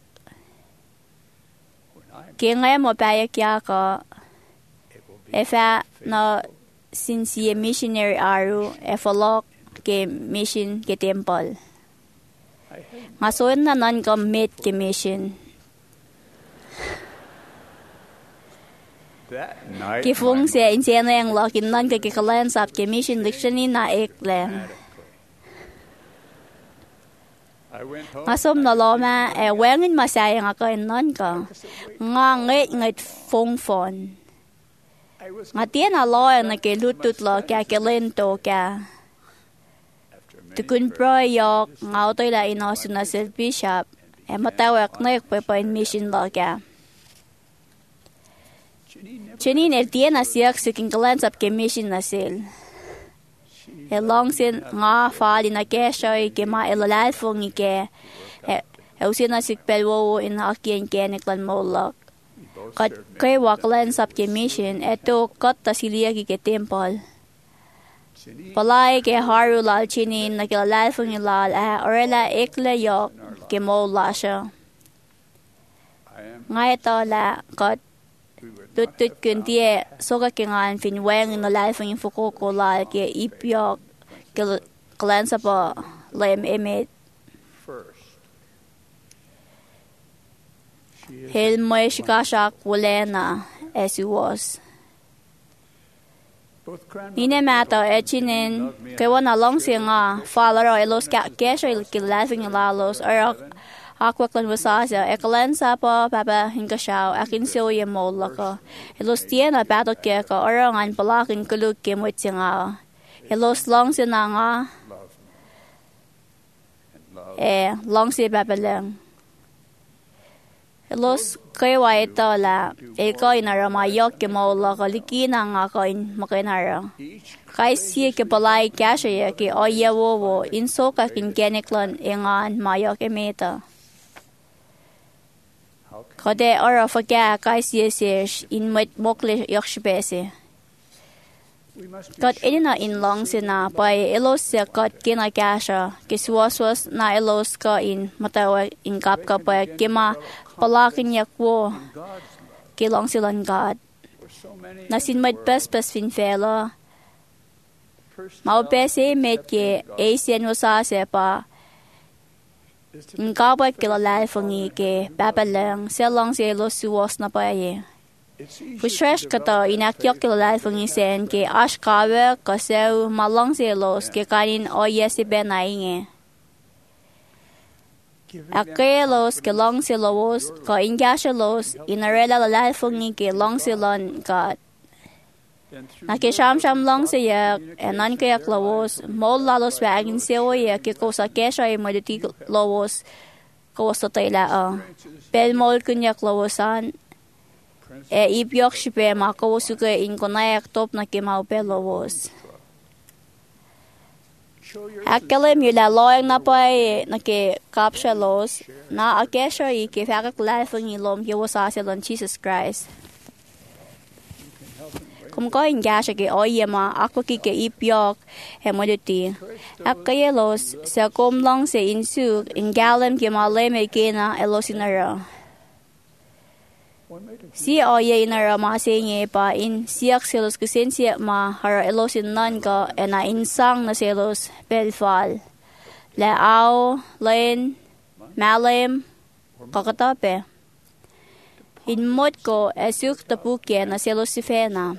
Speaker 11: Ke nga mo pa ya kya ko. E fa no since ye missionary aru e follow ke mission ke temple. Nga soon na nan ko met ke mission. Ki fung se in se na yang lo kin nan ke ke kalan sap ke mission dictionary na ek le. Ngasom na lo ma e wengin ma sa yang ka in nan ka. Nga nget nget fung phone. Nga tien a lo na ke lutut lo ka ke lento ka. Tukun pro yok ngau toy la ino suna sel bishop. E matawak na ek pa in mission lo ka. Chinin el tiena siak siking kalans up ke mission na sil. E long sin nga fali na ke shoy ke ma elalal fungi ke. E usin na sik pelwo in akien ke neklan molak. Kat kay wakalans up ke mission eto kat tasilia ki ke temple. Palay ke haru lal chinin na kilalal fungi lal a orela ekle yok ke mola siya. Nga ito la kat tutut kun tie soka ke ngan fin weng no lai fin fuko ko la ke ipyo ke klansa pa lem emet hel moy shikasha kulena as it was ine mata echinen ke wana long singa falaro elos ka kesho ke lai fin la los ar Aquaklan wasasa, ekalan sapa papa hinkashaw, akin siya mo laka. Elos tiena bato keka, orangan palakin kuluk kimwit singa. Elos long sina nga. Eh, long si papa lang. Elos kaywa ito la, eko inara mayok kimo laka, likina nga ko in makinara. Kay siya ke palay kasya ke oya wowo, inso ka kin keniklan ingan mayok emeta. Kade ora faga kai siesish in mit mokle yoshbese. God inina in long sina by elos ya God kina gasha kiswaswas na elos ka in matawa in kapka pa kima palakin yakwo kilong silan God. Nasin mit best best fin fela. Mau bese met ke Asian wasase pa. Nga ba kilala fungi ke babalang selong se lo suwas na pa ye. Pushresh kata inakyok kilala fungi sen ke ashkawe kaseu malong se los ke kanin o yesi benainge. Ake los ke long se los ka ingasha los inarela lalal fungi ke long se lon God. Nakisham sham long se yak enan ke yak lawos mol lalos wagin se o yak ke kosa kesha e moditi lawos kosa tayla a bel mol kun yak lawosan e ipyok shipe ma kosu ke inkonayak top na ke mau bel lawos akalem yula loyang na pa na ke kapsha los na akesha i ke fakak lafang ilom ke wasa selon Jesus Christ. Kum ko in gasha ke oyema ako ki ke ipyok he moduti. Akayelos sa kum long se insu in galem ke maleme kena elosinara. Si oye inara ma se nge pa in siak selos kusensia ma hara elosin nan ka ena insang na selos belfal. Le au, len, malem, kakatape. In mod ko esuk tapuke na selos si fena.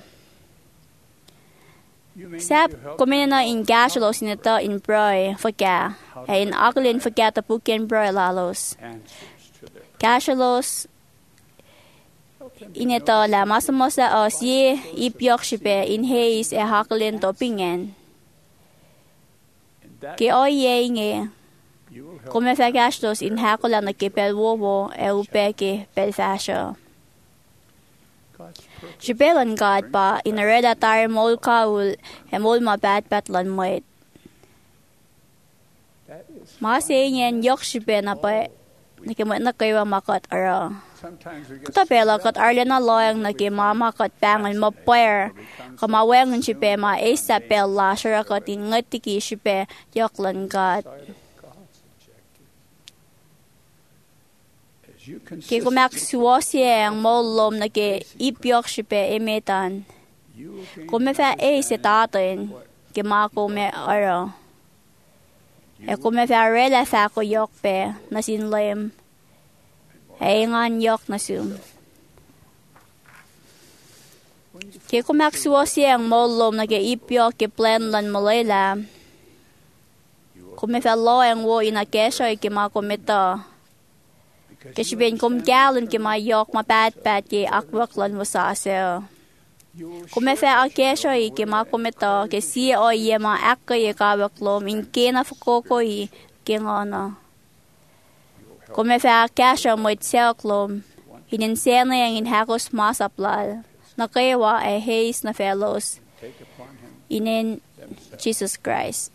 Speaker 11: Sap kumina in gashalos nito in broy faka, ay in aglin faka tapuken broy lalos. Gashalos inito la masamosa o si ipyok shipe in haze e haklin topingen. Ke oye nge, kume fagastos in hakula na ke pelwowo e upe ke pelfasho. Shipelan God pa in a reda tar mol kaul e mol ma bat batlan moit. Masi nyen yok shipe na pa nakimot na kayo makot ara. Katapela kat arle na loyang naki mama kat pangan mo puer. Kamawengan shipe ma esa pel la shara kat in ngatiki shipe yoklan God. Ke kumak suwasye ang molom na ke ipyok shipe emetan. Kumefa e se tatin ke mako me ara. E kumefa rela fa ko yok pe na sinlem. E ngan yok na sum. Ke kumak suwasye ang molom na ke ipyok ke plan lan malela. Kumefa lo ang wo ina kesha ke mako meta. Kasi ben kum galen ke ma yok ma bad bad ke akwaklan wasase. Kume fe akesho i ke ma kumeta ke si o ye ma akka ye kawaklom in kena fukoko i ke ngana. Kume fe akesho mo itselklom inin sena yang in hakos masaplal na kayawa e haze na fellows inin Jesus Christ.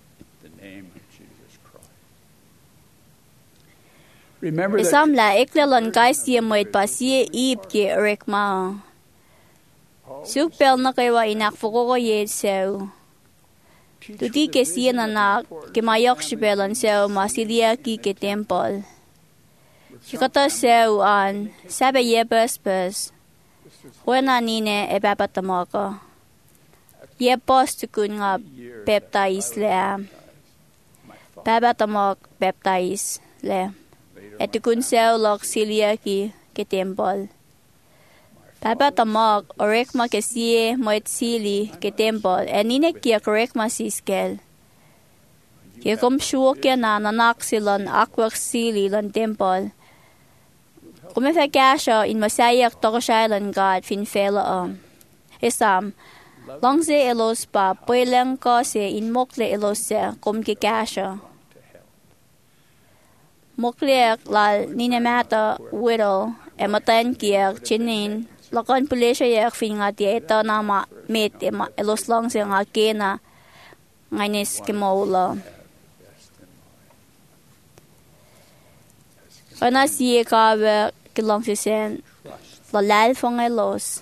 Speaker 11: Isamla eklelan kaisiya mo it pasiye ip ke rekma. Sukpel na kaywa inakfuko ko ye sew. Tuti ke siya na na kimayok sipelan sew masiliya ki ke temple. Sikata sew an sabe ye bespes. Huwena nine e papatamoko. Ye postukun nga baptize le. Papatamok baptize le. Etukun sew lok silia ki ke temple. Papa tamok orek ma ke siye moit sili ke temple enine kia korek ma siskel. Kia kom shuo kia na nanak silon akwak sili lan temple. Kumefa kasha in masayak tokosailan God fin fela om. Isam, long se elos pa poilang ko se in mokle elos se kum ke kasha. Mokliak lal ninemata widow ematan kiak chinin lakon pulisya yak finga ti ito na ma mit ema elos lang siya nga kena ngainis kimola. Kana siya kawe kilang siya lalal fong elos.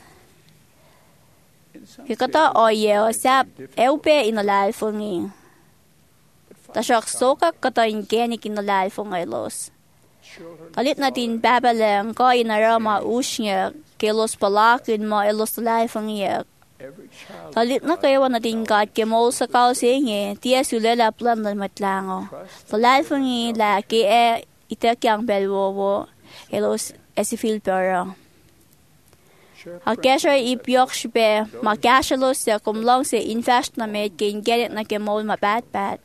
Speaker 11: Kikata oye o sap eupe inalal fongi. Tasyak sokak kata ingeni kinalal fong elos. Kalit natin babalang ko inarama usnya kelos palakin mo elos lalal fong iyak. Kalit na kayo natin kat kemol sa kausingi tiya sulela plan ng matlango. Lalal fong ila ki e itakyang belwowo elos esifil pero. Akesha ipyok shibe makashalos sa kumlong sa infast na med kin gerit na kemol mabat-bat.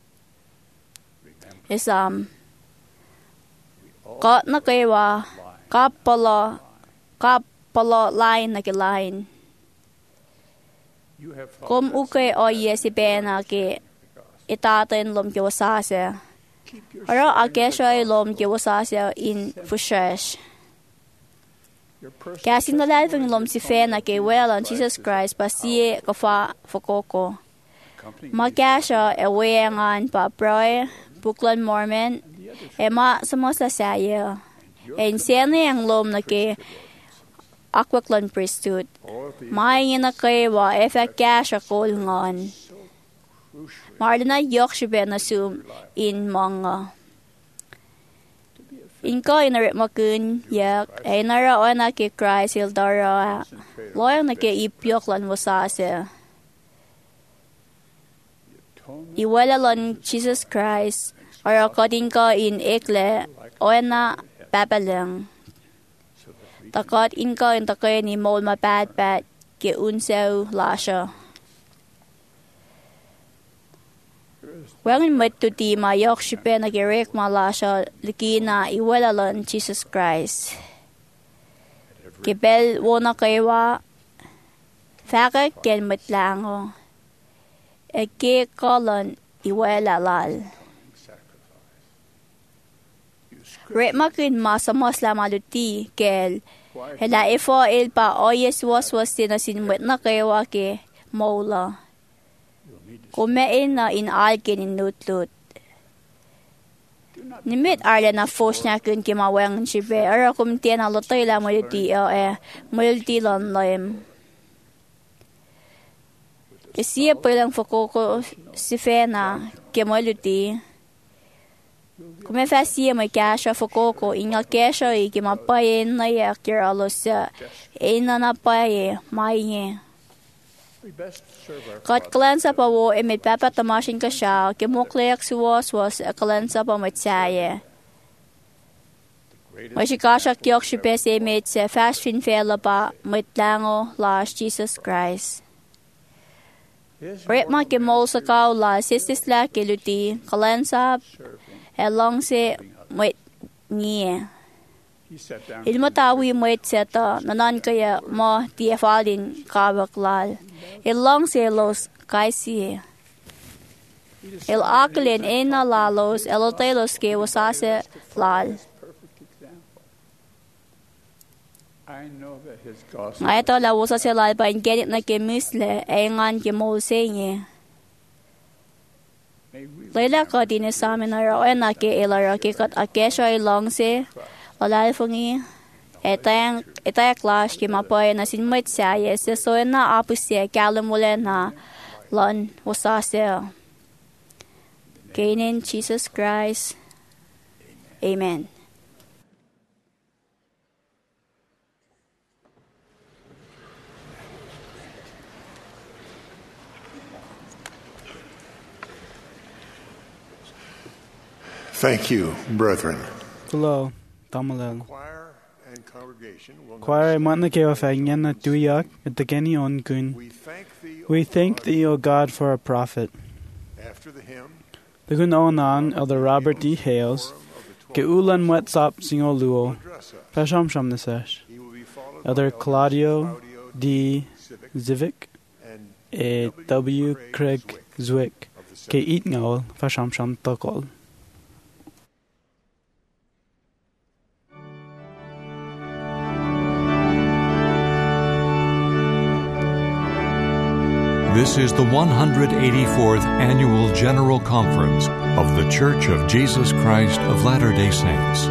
Speaker 11: Isam, kat na kaywa, kapala, kapala line na kilain. Kum ukay o yesi pena ki itatin lom kiwasasya. Ara akesha lom kiwasasya in fushesh. Kasi nalalvang lom si fena ki welan Jesus Christ pasiye kafa fakoko. Makasha e weyangan pa proy, Buklan Mormon, ema sama sa saya. En sena yang lom na ke Aquaclon priesthood. Maing na kay wa efek cash a kol ngon. Marlina yok shibe na sum in mga. Inko inarit makun yak ay nara o na ki Christ hildara. Loyang na ki ipyok lan wasase. Iwala lan Jesus Christ or according ko in ekle o na babalang. Takot inko in takoy ni mol ma bad bad ki unsaw lasha. Wangin mattu ti ma yok shipe na girek ma lasha liki na iwala lan Jesus Christ. Kibel wona kaywa faka ken matlango. Eke kolon iwala lal. Rek makin masa mosla maluti kel hela ifo il pa oyes was was tina sinwet na kaywa ke mola. Kumain na in alkin in nutlut. Nimit arla na fos na kun kimawang shibe ara kumtian na lotoy la multi o e multi lon loim. Isiya po lang fokoko si Fena kimoluti. Kumafa siya may kasha fokoko ingal kasha i kimapayin na yakir alosa e na napaye maye. Kat kalansa pa wo e may papatamashin ka siya, kimukleyak si was-was e kalansa pa matsaye. May sikasya kiyok si pese may tse fast fin fela pa matlango lash Jesus Christ. Ret ma kimol sa kao la sistis la kiluti, kalansa e long se mat niye. Ilmo tawi mo etseta nanan kaya mo tiafalin kabaklal. Ilong selos kaisi. Il aklin ena lalos elotelos ke wasase lal. Ngaito la wasase lal pa ingenit na ke misle engan ke mo senye. Leila ka din sa amin na rawan na ke ilara ke kat akesha ilong se Olal fungi, etayang etaya clash ki mapoy na sinmoit siya yes so na apus siya kalam wala na lon wasase. Kainin Jesus Christ. Amen.
Speaker 8: Thank you, brethren.
Speaker 3: Hello. Tamalel. Choir manna ke ofagnan na tuyak at the geni on kun. We thank thee, O God, for a prophet. The kun onan elder Robert D. Hales, ke ulan wetsop singo luo, pasham sham nasesh. Elder Claudio D. Zivik, e W. Craig Zwick, ke itngol, pasham sham tokol.
Speaker 1: This is the one hundred eighty-fourth Annual General Conference of The Church of Jesus Christ of Latter-day Saints.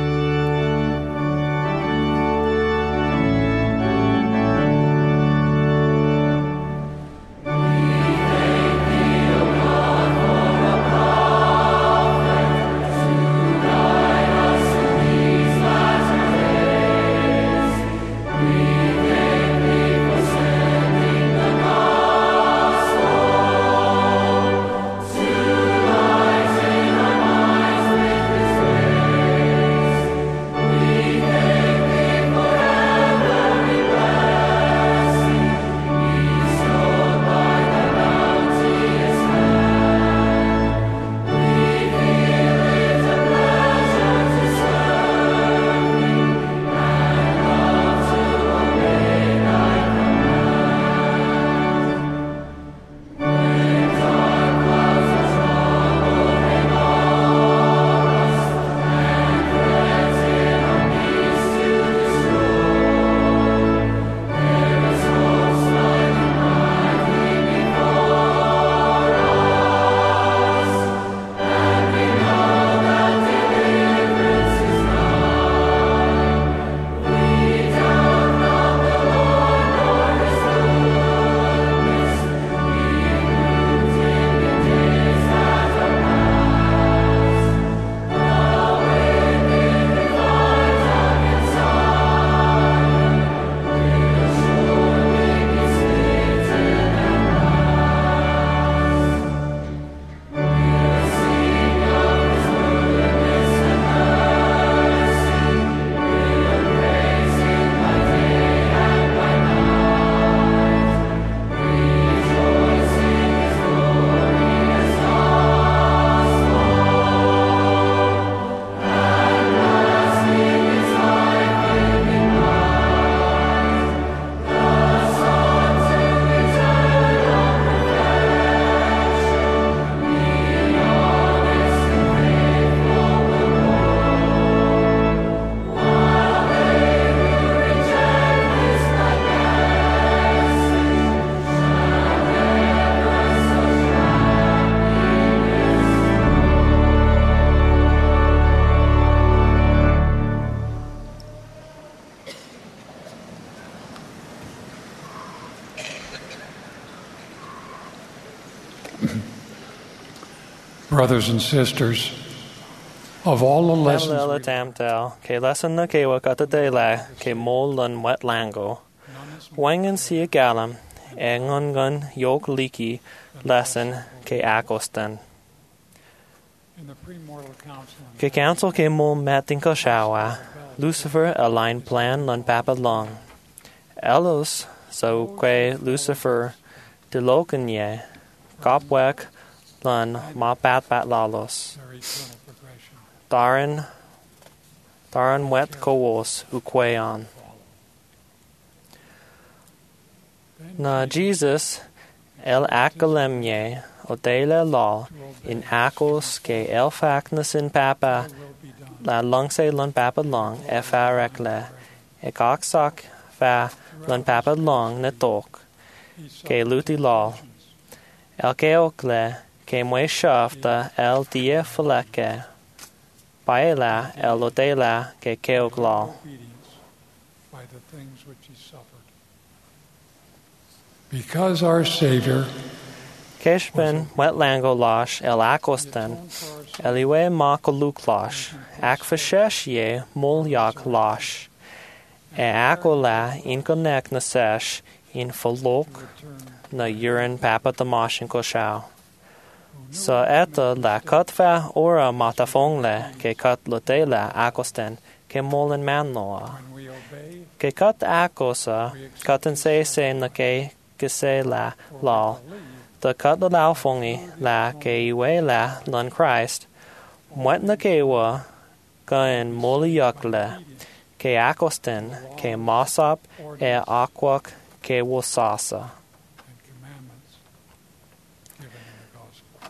Speaker 4: Brothers and sisters, of all the lessons
Speaker 2: Ela tamtel, ke lesson na ke wakata de la, ke molan wet lango. Wangan si a galam, e ngungun yok liki lesson ke akostan.
Speaker 4: in the premortal council,
Speaker 2: Ke council ke mol matin ko shawa, Lucifer align plan lun papa long. Elos, so que Lucifer de lokanye, gopwek lun ma pat pat lalos.
Speaker 4: their eternal progression.
Speaker 2: Darin, darin wet kowos ukweon. Na Jesus el akalemye odele law in akos ke el faknas in papa la lungse lun papa long e farekle e koksak fa lun papa long na tok ke luti law el ke okle ke mwe shafta el die faleke baela el odela ke ke okla
Speaker 4: Obedience by the things which he suffered. Because our Savior
Speaker 2: Keshben wet lango lash el akostan eliwe ma koluk lash ak fashesh ye mul yak lash e akola in konek na sesh in falok na urine papa tamash in koshao so eta la katfa ora matafongle ke kat lotela akostan ke molen manloa
Speaker 4: when we obey,
Speaker 2: ke kat akosa katan se se na ke ke se la lal the cut the lao fongi la ke iwe la lun Christ mwet na ke wa kain moli yakle ke akosten ke masap e akwak ke wasasa
Speaker 4: and commandments given in the gospel.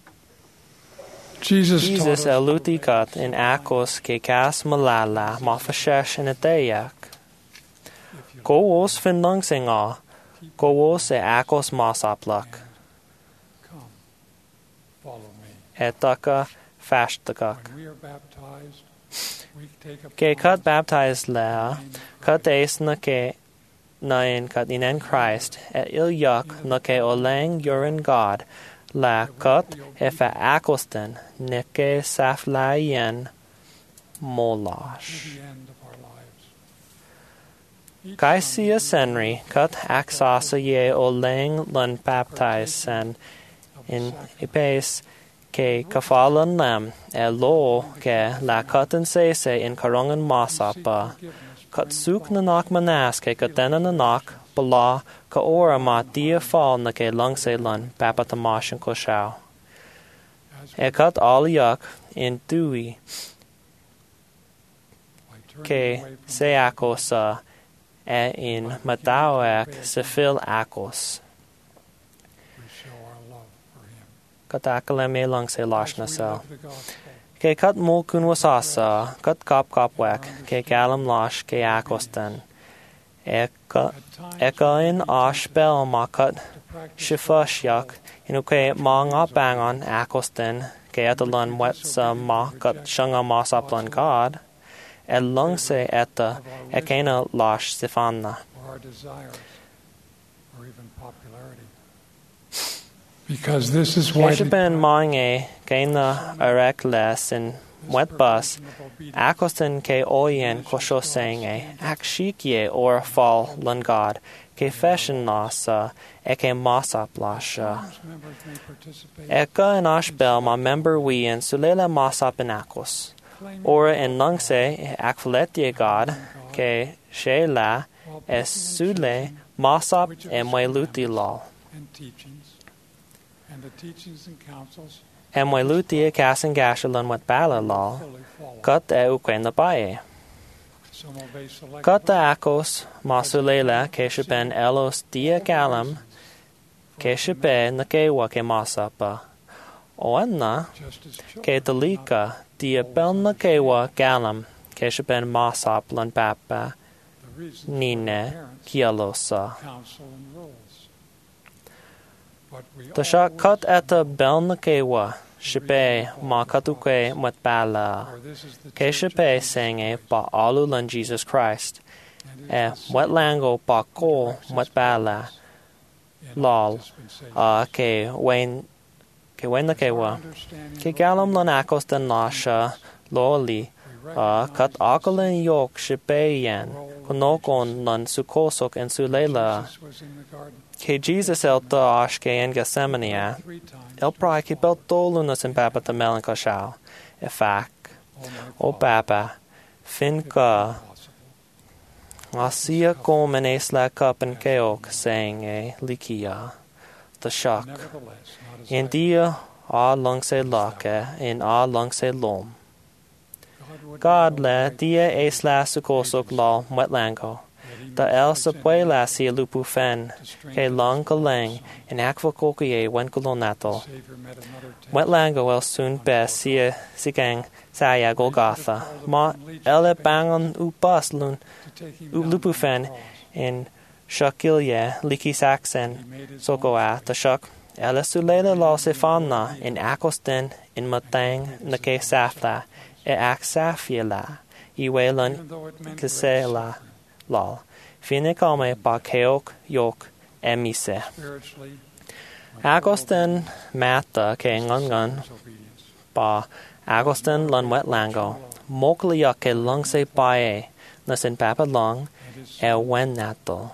Speaker 4: Jesus,
Speaker 2: Jesus
Speaker 4: taught us
Speaker 2: eluti kat in akos ke kas malala mafashesh in a dayak ko was fin lung sing a ko was e akos masap lak
Speaker 4: come, follow me.
Speaker 2: etaka fashtakak
Speaker 4: When we are baptized, we take up
Speaker 2: ke kat baptized la kat es na ke na in kat in Christ et il yak na ke oleng yurin God la kat efa akosten ne ke saflaien molash
Speaker 4: the end of our lives. Each
Speaker 2: kai
Speaker 4: Sunday,
Speaker 2: sia senri kat aksasa ye oleng lun baptized sen in ipes ke kafalan lam e lo ke la katan se se in karongan masapa kat suk na nak manas ke katena na nak bala ka ora ma dia fall na ke lung se lun papa tamash ko shao e kat all yak in tui
Speaker 4: by turning
Speaker 2: ke
Speaker 4: away from
Speaker 2: se akosa e in matawek se fil akos
Speaker 4: we show our love for him.
Speaker 2: kat akale me lung se lash na
Speaker 4: As we
Speaker 2: sel
Speaker 4: live the gospel,
Speaker 2: ke kat mo kun wasasa kat kap kap wek ke galam lash ke akostan e ka
Speaker 4: at times
Speaker 2: e ka in ash bel ma kat
Speaker 4: to practice
Speaker 2: shifash yak inu ke ma nga bangon akostan ke atalon wet sa ma kat shanga ma saplan God e lung se eta e kena lash sifanna
Speaker 4: or our desires or even popularity. Because this is why
Speaker 2: ke ben mange kena arek les in wet bus akostan ke oyen kosho saying e akshikye or fall lun God ke fashion nasa e ke masa plasha
Speaker 4: members may participate
Speaker 2: eka in ashbel ma member we in sulela masa penakos ora in lungse akfletie God ke shela es sule masa e mweluti lal
Speaker 4: and teachings, and the teachings and counsels
Speaker 2: e mweluti e kasen gashalun wat bala lal
Speaker 4: fully follow.
Speaker 2: kat e ukwen na bae
Speaker 4: Some obey selectively,
Speaker 2: kat akos masulela ke ben elos dia galam ke be na ke wa ke masa pa o anna
Speaker 4: just as children
Speaker 2: ke dalika dia bel na ke wa galam ke ben masa plan papa
Speaker 4: the reasons for
Speaker 2: nine
Speaker 4: parents,
Speaker 2: kialosa
Speaker 4: counsel and rules. But we
Speaker 2: ta sha
Speaker 4: always-
Speaker 2: kat eta bel na ke wa shipe ma katuke mat bala
Speaker 4: for this is the
Speaker 2: ke
Speaker 4: church of
Speaker 2: shipe
Speaker 4: Jesus
Speaker 2: senge
Speaker 4: Christ,
Speaker 2: pa alu lan Jesus Christ
Speaker 4: and it
Speaker 2: e
Speaker 4: is the
Speaker 2: wat
Speaker 4: Son
Speaker 2: lango pa
Speaker 4: who
Speaker 2: ko
Speaker 4: directs
Speaker 2: mat
Speaker 4: his
Speaker 2: bala
Speaker 4: purpose in
Speaker 2: lol
Speaker 4: all dispensation.
Speaker 2: a ke wen ke wena ke wa ke galam lan akos den lasha loli a kat akolen yok shipayan konokon lan sukosok en sulela ke Jesus el to ashke en Gethsemane el prai ke bel tolunas en papa ta melanko shao e fak o papa finka asia komen es la cup en keok saying e likia the shock in dia a long se lake in a long se lom God le dia es la sukosok la wetlango da el sapuela si lupu fen ke long kaleng in akva kokie wen kolonato wetlango el soon be si sigang saya Golgotha ma ele bangon upas lun lupu fen in shakilye liki saxen sokoa ta shak ele sulela la sefana in akosten in matang na ke safla e ak safiela i welan kesela lal fine kame pa keok yok emise agosten mata ke ngangan pa agosten lan wetlango moklia ke lungse pae nasin papa long e wen nato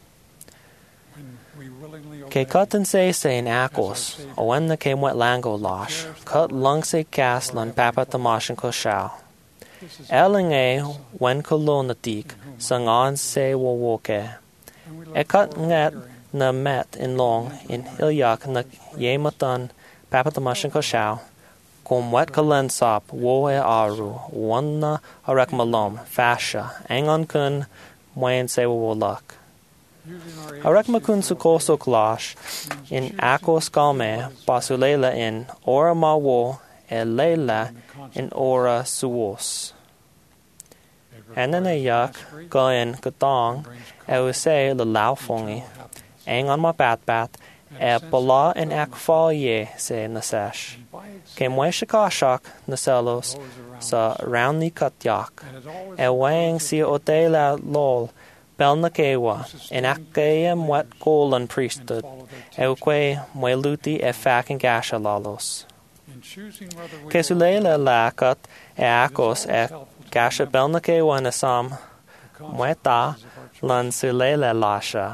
Speaker 2: ke cutting se se in akos o when the came wet lango lash cut lung se cast lan papa tamashin ko shao eling e when kolonatik sang on se wo woke e cut ngat na met in long in ilyak na yematan papa tamashin ko shao kom wet kalen sop wo e aru wanna arak malom fasha angon kun mwen se wo luk Arak makun sukoso klash in akos kalme basulela in ora mawo e leila in ora suos. Enene yak goen katong e use le laufongi ang on ma bat bat e bala in akfal ye se nasesh. Ke mwe shakashak naselos sa round ni katyak e wang si otela lol Belna kewa, en akkeya mwet golan priesthood, eukwe mweluti e fakin gasha lalos. Kesulela lakat e akos e gasha belna kewa nasam mweta lan sulela lasha.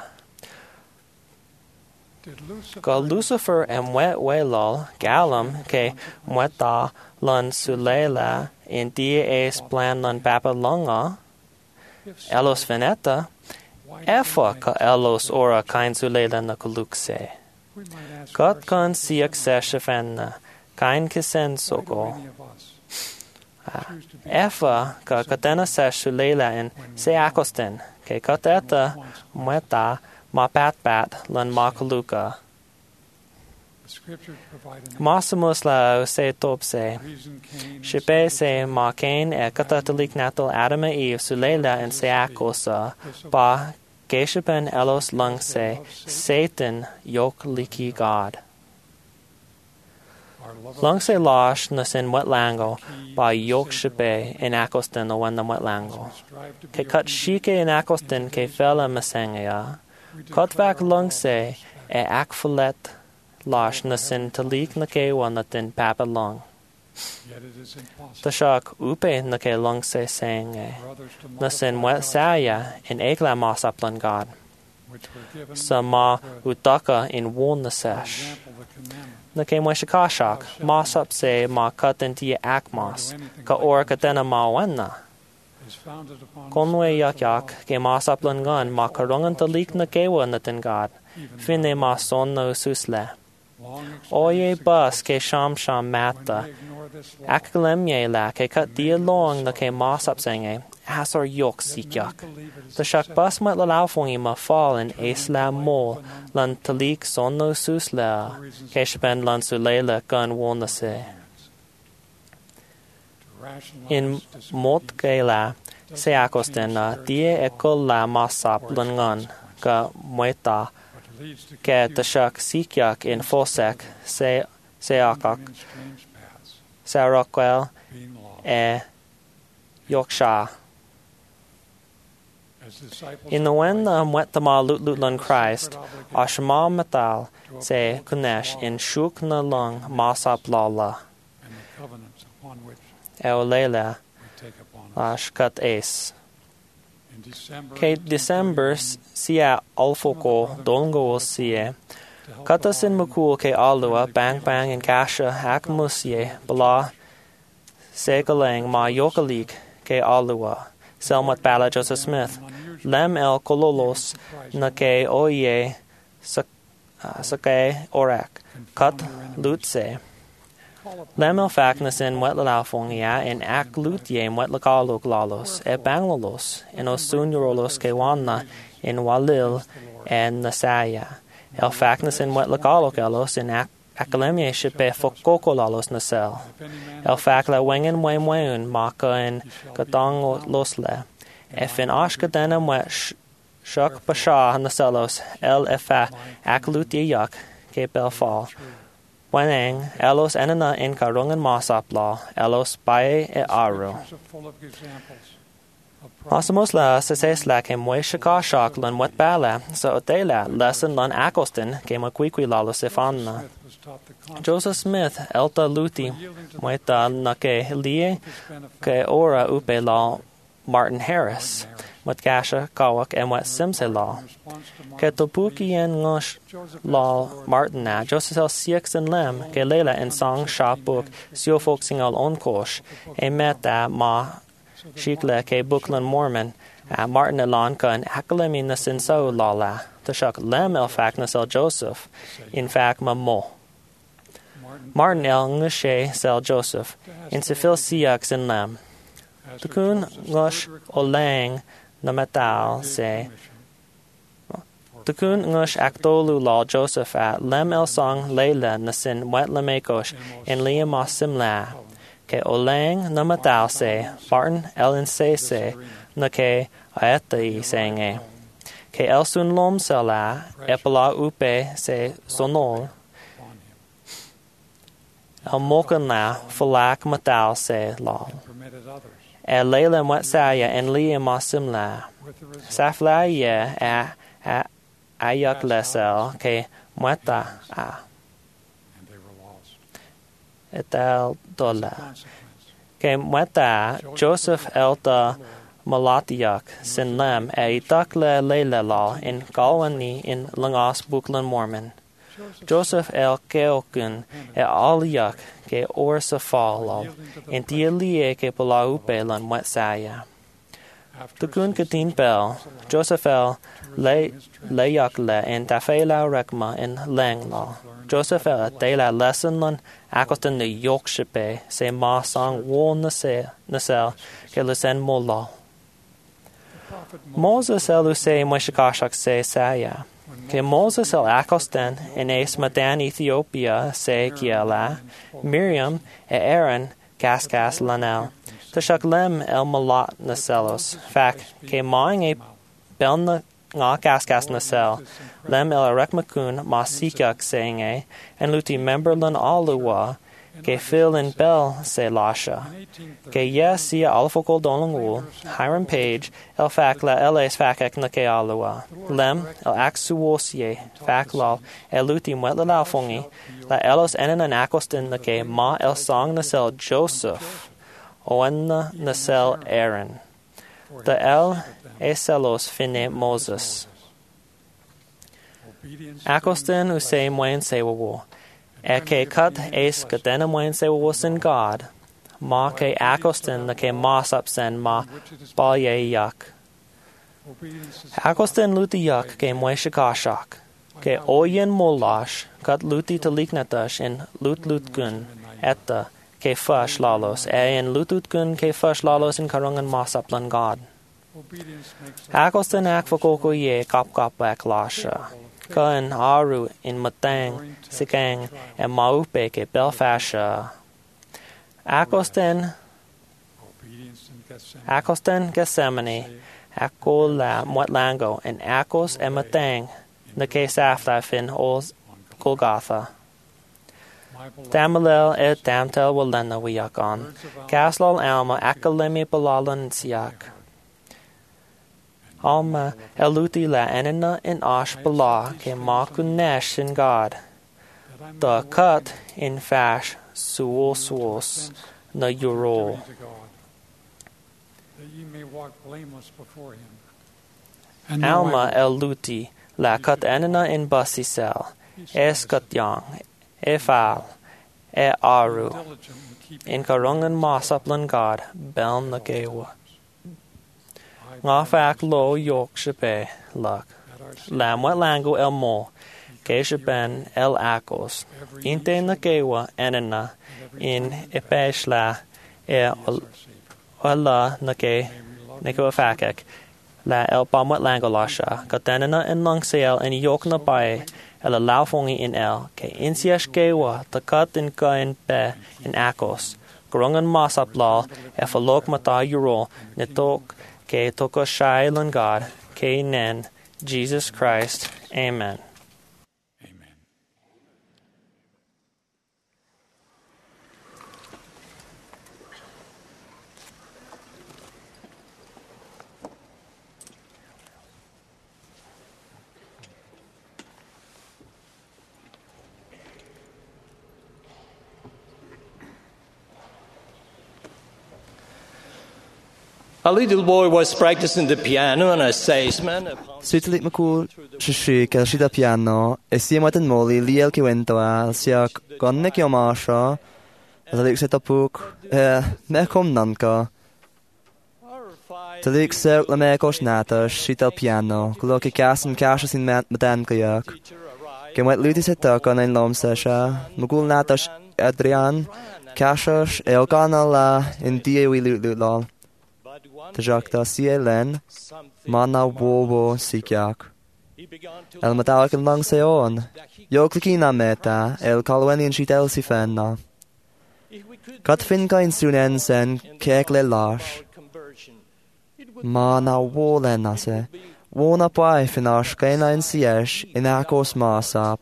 Speaker 2: Go Lucifer e mwet welol galam ke mweta lan sulela in dia es plan lan papa longa, elos veneta, Efa ka elos ora kain sulela na kulukse. Kat kan siak seshafenna, kain kisen soko. Efa ka katena sesh sulela in se akosten, ke kateta mweta ma pat pat lan ma kuluka. Masimus la se topse. Shipe se ma kain e katatolik natal adama eve sulela in se akosa, ba Geshapen elos lungse, Satan yok liki God. Lungse lash nasin wetlango, ba yok shipe in akosten o wan wetlango. Ke cut shike in akosten ke fela masengea. Cut back lungse e akfulet lash nasin talik na ke wan natin papa lung. Tashak upe na ke lungse senge. Nasin wet saya in egla masaplan God. Sa ma utaka in won na sesh. Na ke mweshikashak masap se ma katinti akmas ka or katena ma wenna. Konwe yak yak ke masaplan gan ma karungan talik na kewa natin God. Fine ma son no susle. Oye bus ke sham sham mata. Akkalemye la ke kat dia long na ke masap senge. Asor yok sikyak. The shak bus mat lalaufongi ma fall in esla mol lan talik son no susla. Ke shaben lan sulela gun wona se. In mot gela se akosten na die ekol la masap langan ka mweta ke tashak sikyak in fosek se seakak sarakwel e yoksha In the wen the mwet the ma lut lut lun Christ, ashma metal se kunesh in shuk na lung masap lala. Eolela ashkat es. Ke December sia alfoko dolngo sie. Katasin mukul ke alua bang bang in kasha hak musie bala segalang ma yokalik ke alua. Selmat Bala Joseph Smith. Lem el kololos na ke oye sake orak. Kat lutse. Lem el faknasin wet lalaufongia in ak lutye wet lakaluk lalos e banglalos in osunurolos ke wanna in walil en nasaya. El faknasin wet lakaluk elos in ak Akalemie shipe fokoko lalos nasel. El fakla wengen wen wen maka en katang losle. Efin ashka denem wet shuk pasha naselos el efa akluti yak ke belfal. Weneng elos enana in karungan masapla elos bae e aru. Asamos la ses la ke mwe shaka shak lan wet bala so otela lesson lan akostin ke makwikwi lalos efanna. Joseph Smith elta luti mueta na ke lie ke ora upe la Martin Harris mat gasha kawak en wat simse la ke topuki en ngosh la Martina Joseph el sieks en lem ke lela en sang shapuk sio folk singal onkosh e meta ma shikle ke Bookland Mormon a Martin elanka en akalemi na sinso la la tashak lem el faknas el Joseph in fact ma mo Martin el ngushe sel Joseph in sifil siaks in lem. Tukun ngush olang na metal se. Tukun ngush aktolu la Joseph at lem el song leila na sin wet lemekosh in liam simla. Ke olang na metal se Martin el in se se na ke aeta i senge. Ke el sun lom sela epala upe se sonol. El mokan la falak matal se lal. El leila mwet saya en liya masimla. Safla ye a a ayak lesel ke mweta a. Etel dola. Ke mweta Joseph elta malatiak sin lem e itak le leila la in galwani in langas Bookland Mormon. Joseph el keokun e aliak ke or sa falal en tielie ke palaupe lan wet saya. Tukun katin bel Joseph el le leyak le en tafela rekma en leng la. Joseph el te la lesson lan akotan de yokshipe se ma sang wol nase nasel ke lesen mola. Moses el use mwishakashak se saya. Ke Moses el akosten en es madan Ethiopia se kiela, Miriam e Aaron kaskas lanel. Tashak lem el malat naselos, fak ke maing e belna nga kaskas nasel, lem el arekmakun ma sikak senge, en luti memberlan aluwa, ke fil in bel se lasha. Ke yes sia alfokol donlangul, Hiram Page, el fak la eles fakak na ke alua. Lem, el aksuosye, fak lal, el luti mwet la fongi, la elos enen an akostin na ke ma el song nasel Joseph, oenna nasel Aaron. The el eselos fine Moses. Akostin usay mwen sewawo. E ke kat es kadena mwen se wasin God, ma ke akostin na ke masap sen ma balye yak. Akostin luti yak ke mwen shikashak, ke oyen molash kat luti taliknatash in lut lut gun, etta ke fash lalos, e in lutut gun ke fash lalos in karungan masap lan God. Akostin akvakoko ye kap kap bak lasha. Ka in aru in matang, sikang, and maupe ke belfasha. Akosten, Akosten Gethsemane, Akol la mwetlango, and Akos and matang, na ke safta fin ols Golgotha. Tamalel et damtel walena wiakon, Kaslol alma akalemi balalan siak. Alma eluti la enina in ash bala ke makunesh in God. The cut in fash suol suos na euro.
Speaker 4: to God, that ye may walk blameless before him. And no
Speaker 2: Alma
Speaker 4: idol,
Speaker 2: eluti la cut enina in basisel. Es cut yang. E fal. E aru.
Speaker 4: diligently keep
Speaker 2: In karungan masaplan God. Bel na gewa. Nga fak lo yok shepe lak. Lamwa lango el mo. Gesha ben el akos. Inte na gewa enina in epeshla e ola na ge neko fakek. La el pamwat lango lasha. Katenina in langsail in yok na bae. El laufongi in el. Ke insiash gewa ta kat in kain be in akos. Grungan masap lal e falok mata euro nitok ke toko shailan God ke nen Jesus Christ. Amen.
Speaker 12: A little boy was practicing the piano and a salesman.
Speaker 5: Sutalik makul shishi kel shida piano e sia matan moli liel ki wentoa sia gonne ki omasha talik se tapuk e me kom nanka talik se la me kos nata shita piano klo ki kasen kasha sin matan kayak ke met luti se ta kan ein lom sesha mugul nata Adrian kasha e ogana la in die wi lut lut lol Tajakta si elen, mana wowo sikyak. El matawak en lang seon, yokliki na meta, el kalweni en shit el si fenna. Kat fin ka in sunen sen, kek le lash. Mana wo lena se, wona pai finash kaina in siesh, in akos masap.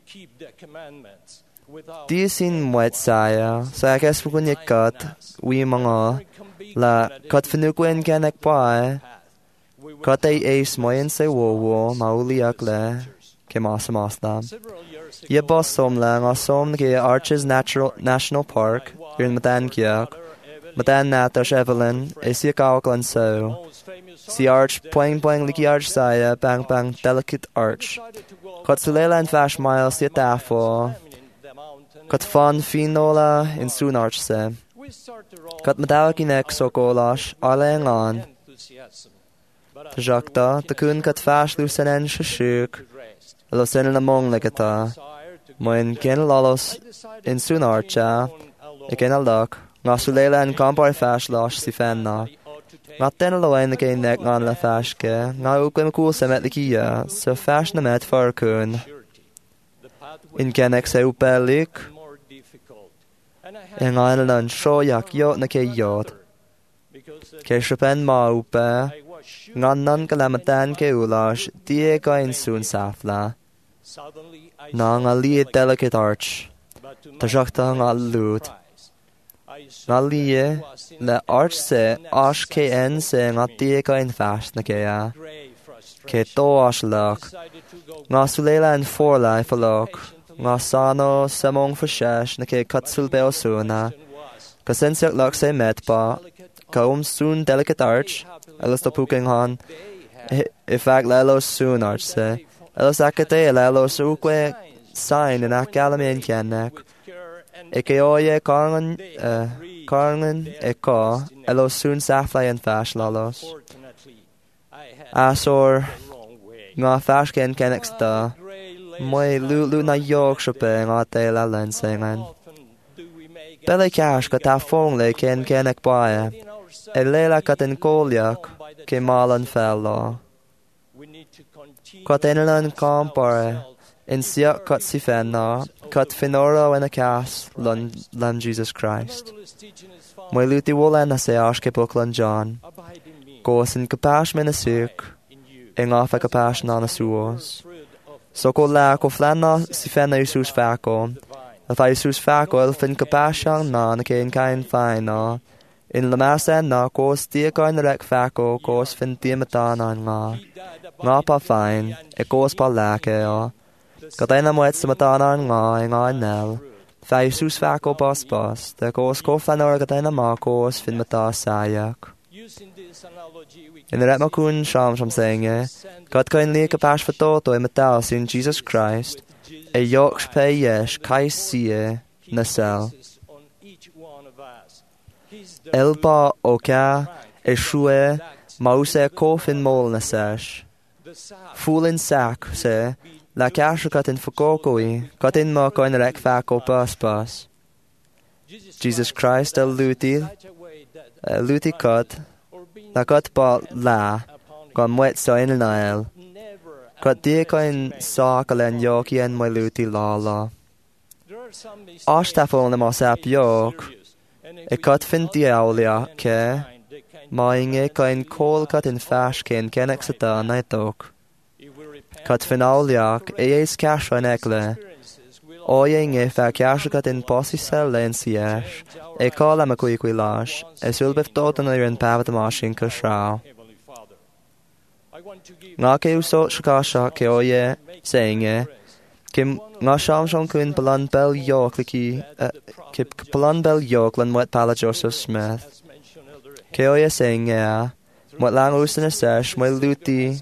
Speaker 5: Di sin mwet saya, sa kes pukunye kat, wi mga, la kat finugwen kenek pae kat ei eis moyen se wo wo mauli akle ke mas masdam ye boss som la nga som ke Arches Natural National Park in Matan Kyak Matan Natash Evelyn e si kaoklan so si arch poing poing liki arch saya bang bang delicate arch kat sulela en fash mile si tafo kat fan finola in soon arch se Kat madawak inek sokolash aleng an. Tajakta, takun kat fash lucenen shashuk. Alo senel among legata. Moin ken lalos in sunarcha. Iken aldak. Nga sulela en kampar fash lash si fenna. Nga ten aloen na ken nek ngan la fashke. Nga ukwen cool semet likia. So fash na met farkun. In kenek se upelik. En een lan shoyak yot na ke yot. Ke shapen ma upe. Ngan nan kalamatan ke ulash die ka in soon safla. Na nga li delicate arch. Tajakta nga lut. Nga li le arch se ash ke en se nga die ka in fast na ke ya. Ke to ash lak. Nga sulela en forla falok. Nga sano samong fashash na ke katsul beo suna. Ka sensiak lak se met pa. Ka um soon delicate arch. Elos to puking han. Ifak lelos soon arch se. Elos akate lelos ukwe sign in akalamin kenek. Ike oye karngan karngan e ka. Elos soon saflay en fash lalos. Asor nga fash ken kenek sta. Moi lu lu na yok shope nga te la len sengan. Bele cash ka ta fong le ken kenek bae. E lela katen kolyak ke malan fello. Katenelan kampare. In siak kat si fenna. Kat finoro en a cas lun lam Jesus Christ. Moi luti wola na se ashke buklan John. Gosin kapash men a suk. Inga fa kapash na na suos. So ko la ko flanna si fenna Jesus fako. Al fa Jesus fako el fin kapash na na ke in kain fine na. In la mas enna gos dia gain rec faco gos fin diamatana nga. Nga pa fain, e gos pa lake o. Gadena moet sa matana nga e nga nel. Fa Jesus faco bos bos, de gos go flanor gadena ma gos fin mata sayak. In the Retmakun Sham Sham saying, God gain li kapash fatoto e mata sin Jesus Christ, e yoks pe yesh kai sie nasel. Elba oka e shue mause kofin mol nasesh. Foolin sack se la cash cut in fokokoi cut in ma coin rek fako bus bus. Jesus Christ el luti luti cut la cut ba la gon wet so in nail. Cut die coin sa kalen yoki en my luti la la. Ashtafon le mosap yok. E cut fin diaulia ke ma inge coin call cut in fash ken kenek sata naitok. Cut fin auliak e eis cash on ekle. O inge fa cash cut in posi sel en siesh. E call am a kui kui lash. E sul bef dotan ir in pavat mashin ka shrao. Nga ke uso shakasha ke oye saying Kim nga sham sham kun balan bel york liki kip balan bel york lan wet pala Joseph Smith. Ke oye saying ya wat lang usen sesh my luti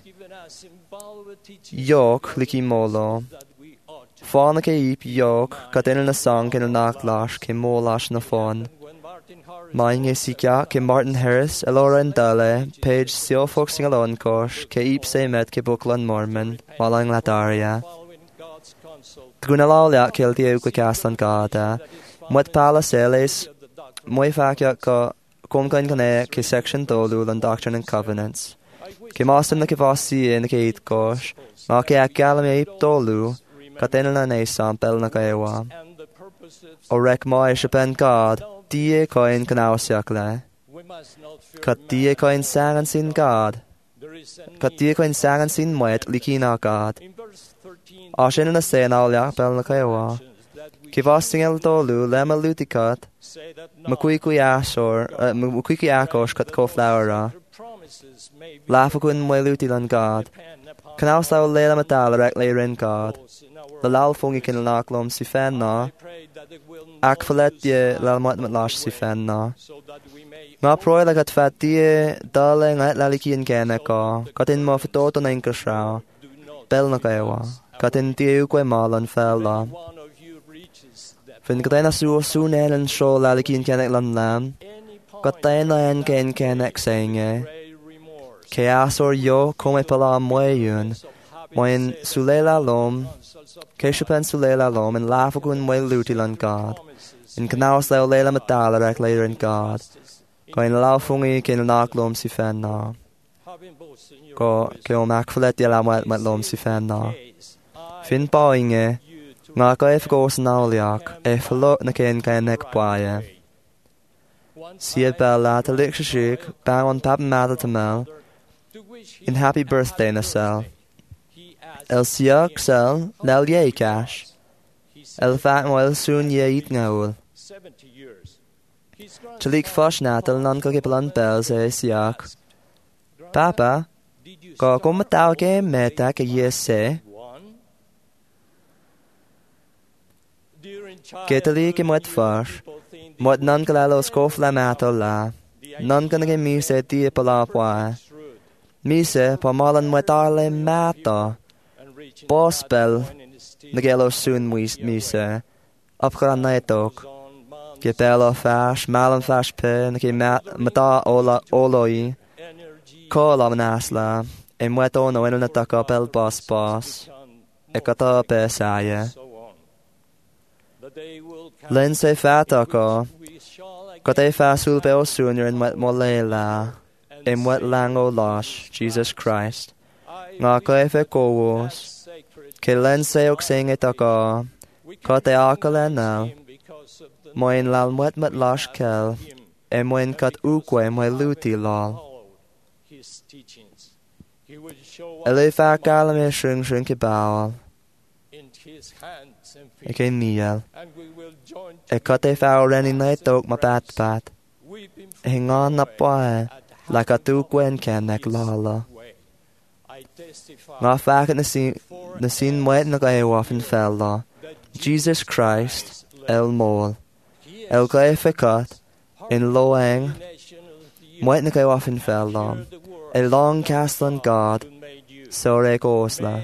Speaker 5: york liki molo. Fana ke ip york kat in a song in a naklash ke molash na fon. Maing e sikya ke Martin Harris elora en dale page sio foxing alone kosh ke ip se met ke Bookland Mormon malang lataria. Guna laulia kil di uke castan gada. Mwet pala seles moi fakya ka kumkan kane ke section dolu lan Doctrine and Covenants. Ke mastem na ke vasi in ke it kosh. Ma ke akala me ip dolu katen na ne sampel na kaewa. O rek moi shapen God die coin kanausiakle. Kat die coin sangan sin God. Kat die coin sangan sin mwet likina God. Ashin na sen aulia pel na kaewa. Kivasting el dolu lema lutikat. Makuikui ashor, makuikui akosh kat ko flowera. Lafakun mwe lutilan God. Kanausau lela matal rek leirin God. La lal fungi kin laklom si fen na. Ak falet ye lal mat matlash si fen na. Nga proi la kat fat die dale ngat laliki in kene ka. Katin mo fitoto na inkashrao. Bel na kaewa. Katin die ukwe malan fel la. Fin katin na suo sunen en sho laliki in kene lan lam. Katin na en ken kenek saying Ke asor yo kome pala mwe yun. Moin sulela lom. Ke shapen sulela lom en lafakun mwe lutilan God. In kanaus leo lela matala rek later in God. Ko in laufungi kin naklom si fen na. Ko ke o makfalet yala mwet mat lom si fen na. Fin painge. Nga ka ef gos nauliak. Ef lot na ken kenek paie. Sied bel la te likshashik. Bang on pap mada tamel. In happy birthday nasel. El siak sel lel ye cash. El fat moel soon ye eat ngaul. Chalik fosh natal non ko kipalan bells e siak. Papa, ko kumatao ke meta ke ye se. Ketali ke mwet fosh. Mwet non kalalo skof la mato la. Non kanage mi se di pala pwa. Mise pa malan mwetarle mata. Bospel nagelo soon mise. Upgran naitok. Ke belo fash, malan fash pe, nake mata ola oloi. Kola manasla. E mweto no eno nataka pel bos bos. E kata pe saye. Len se fatako. Kote fasul pe osunyer en mwet molela. E mwet lango losh, Jesus Christ. Nga ko efe kowos. Ke len se ok sing etaka. Kote akalenal. Moin lal mwet mat losh kel. E moin kat ukwe mwe luti lal. Ele fa kalame shung shung ke bawal. E ke niel. E kote fa oreni naitok ma pat pat. hingan na pae la ka tu gwen kenek lala. Nga faket na sin na sin mwet na gaya wafin fella. Jesus Christ el mol. El gaya fekat in loang mwet na gaya wafin fella. A long castlan God sore gosla.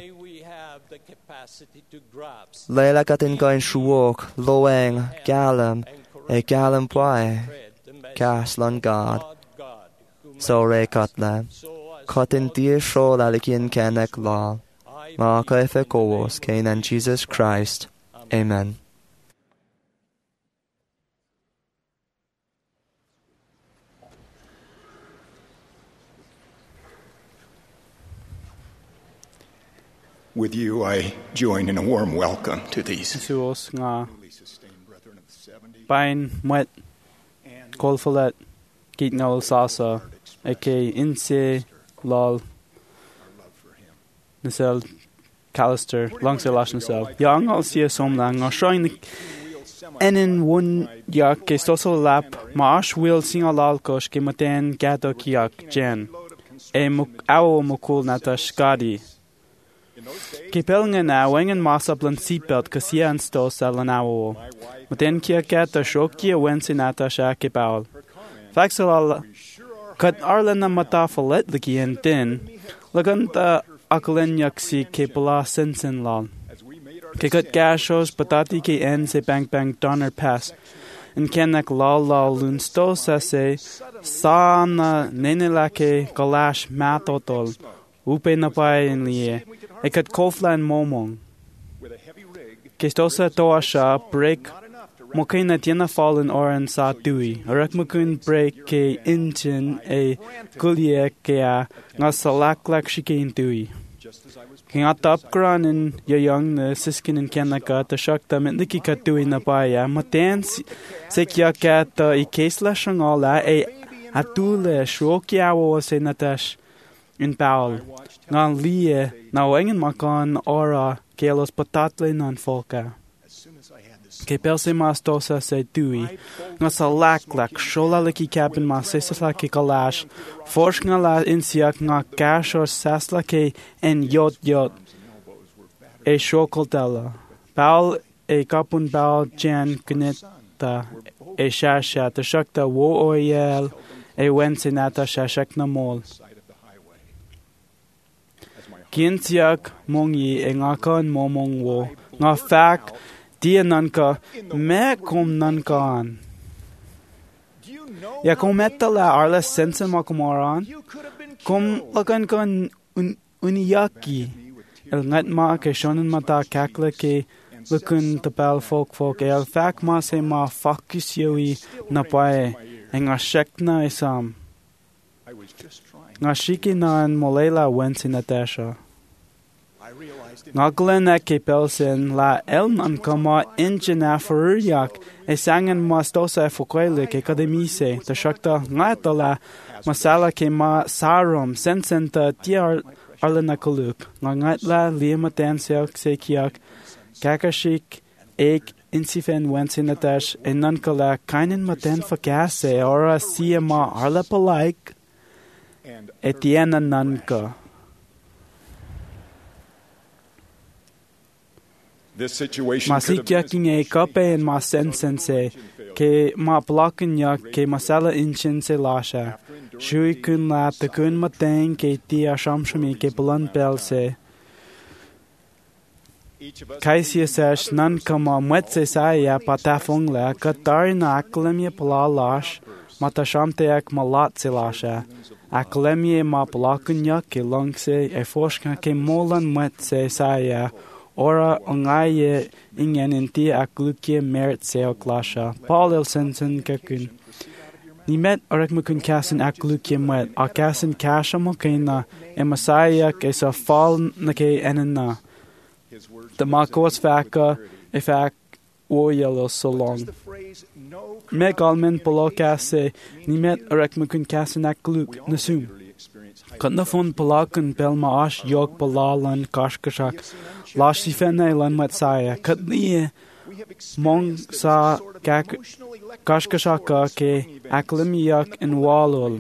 Speaker 5: Leila gatin gain shuok loang galam e galam pae castlan God sore katla. Cotin dear show lalikin kenek law. Marka efe kowos kain Jesus Christ. Amen.
Speaker 8: With you, I join in a warm welcome to these.
Speaker 3: Suos nga bain mwet kolfolet git ngol sasa aka inse lol nasel Callister langsel lash nasel young I'll see some lang or showing enen one ya ke stosol lap marsh will sing a lal kosh ke maten gato kiak jen e muk awo mukul nata skadi ke pelngen na wengen masa blan seatbelt kasia an stosa lan awo maten kia gato shokia wensi nata sha ke baul faxal kat arlena matafalet likien din laganta aklen yaksi ke pala sensen lal ke kat gashos patati ke en se bang bang donner pass in kenak lal lal lun sto se sana nenelake galash matotol upe na pai in lie e kat koflan momong ke sto sa toasha break Mokina tiena fallen oran sa tui. Arak mukun break ke intin e gulie ke a nga salak lak shikein tui. King at up gran in ya young na siskin in Canada ta shakta mit liki ka tui na baya. Maten se kia kata i kesla shangola e atule shoki awo se natash in Paul. Nga lie na wengen makan ora ke los patatle nan folka. Ke pelse mas tosa se tui nga sa lak lak shola laki cabin mas sesla ke kalash forsh nga la insiak nga cash or sasla ke en yot yot e shokoltela Paul e kapun Paul jan kuneta e shasha ta shakta wo oyel e wensinata shashak na mol kinsiak mongi e nga kan momong wo nga fak dia nanka me kom nankan ya kom metala arla sensen makomoran kom lakan kan uniyaki el ngat ma ke shonen mata kakla ke lukun tapal folk folk el fak ma se ma fakis yoi na pae nga shekna isam nga shiki nan molela wensin atasha Ngaglen e ke pelsen la elman kama injina furyak e sangen mastosa e fokoile ke kademise ta shakta ngata la masala ke ma sarum sensenta tiar arlena kuluk ngat la lima tensiak sekiak kakashik ek insifen wensinatash e nankala kainen maten fakase ora siema arla palaik etiena nanka. Masikia kinge kape en ma sensense ke ma blocken ya ke masala inchin se lasha shui kun la te kun mateng ke ti ashamshmi ke bulan belse kaisia sash nan kama mwetse sa ya patafong la katar na aklemie pala lash matashamte ak malat se lasha aklemie ma blocken ya ke longse e forska ke molan mwetse sa ya ora ongaye ingen inti aklukie merit seo klasha Paul Elsensen kakun ni met orek mukun kasen aklukie met a kasen kasha mokina e masaya ke sa fall na ke enna the makos faka if ak o yellow so long me galmen polokase ni met orek mukun kasen akluk nasum kan fon polakan belma ash yog palalan kashkashak Lashi fenne lan matsaya katli mong sa gak Kashkashaka ke aklimiak in walul.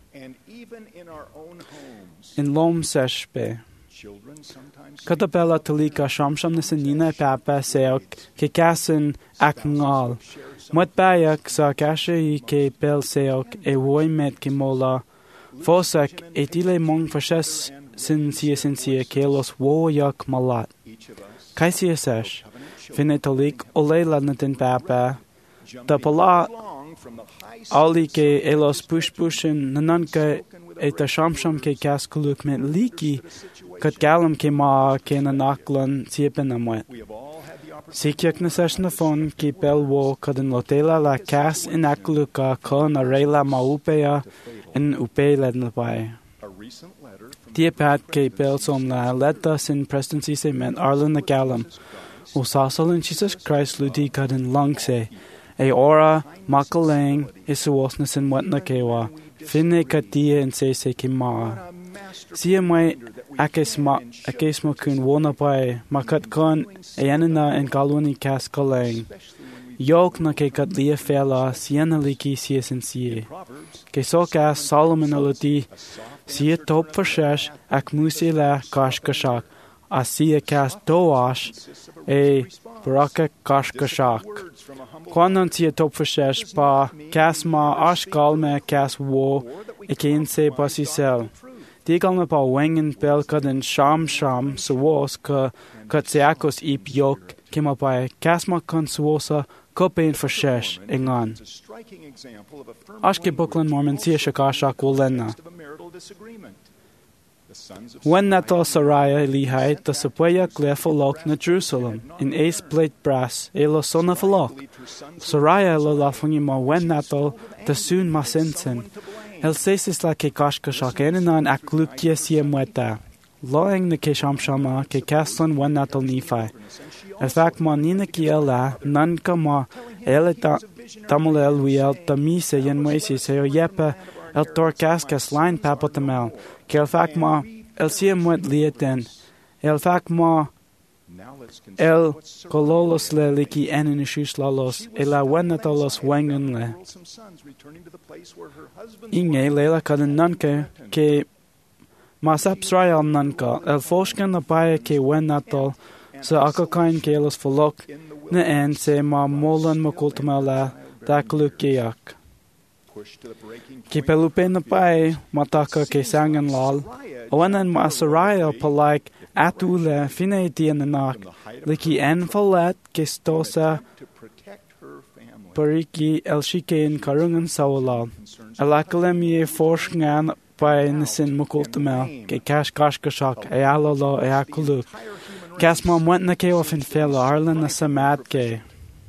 Speaker 3: In lom seshpe. Katabella talika shamsham nisanina papa seok ke kasin akngal. Mut bayak sa kashe ke pel seok e woi met ke mola. Fosak etile mong fashes sin sia sin sia kelos wo yak malat. Kaisia sesh. Finetalik olela natin papa. Da pala ali ke elos push pushin nananka eta shamsham ke kaskuluk met liki kat galam ke ma ke nanaklan siepen amwet. Sikyak na sesh na fon ke pelwo kadin lotela la kas in akluka ka na reila maupea in upela napai. Tiepat ke pelsom la letta sin presidency se met arlen na galam. O sasalin Jesus Christ ludi kadin langse. E ora makalang isuos na sin wat na kewa. Finne katia in se se kima. Sia mai akesma akesma kun wona pai makat kon eanina in galwani kas kalang. Yok na ke kat lia fela siena liki sia sin sie. Ke sokas Solomon alati sia top fashash ak musila kash kashak. A sia kas doash e baraka kash kashak. Kwanan sia top fashash pa kas ma ashkal me kas wo e kein se pasisel. Digal na pa wengen pelka den sham sham so was ka katsiakos ip yok kema pa kas ma konsuosa kopein fashash engan. Ashke buklan mormon sia shakashak wolena. When nato Saraya lihai the sepuya clefalok na Jerusalem in ace plate brass elo sona falok. Saraya lo lafungi ma when nato the soon masensen. El sesis la ke kashkashak enanan aklukia sia mueta. Loeng na ke shamshama ke kaston when nato nifai. El fact ma nina kia la nan ka ma ele tamul el wiel tamise yen moisi se o yepa el torkaskas line papotamel. Ke el fac ma el sia muet lieten. El fac ma el kololos le liki eninishus lalos e la wenatolos wengen le. Inge lela kaden nanke ke masap srayal nanka el foshken na paye ke wenatol sa akakain ke los folok na en se ma molan makultamala daklukiak. Ki pelupe na pai mataka ke sangan lal oanan ma saraya palaik atule fine dienanak liki en falat ke stosa pariki el shikein karungan sawalal alakalemi forshngan pai nasin mukultamel ke kash kashkashak e alalo e akuluk kasma mwent na ke ofin fela arlan na samad ke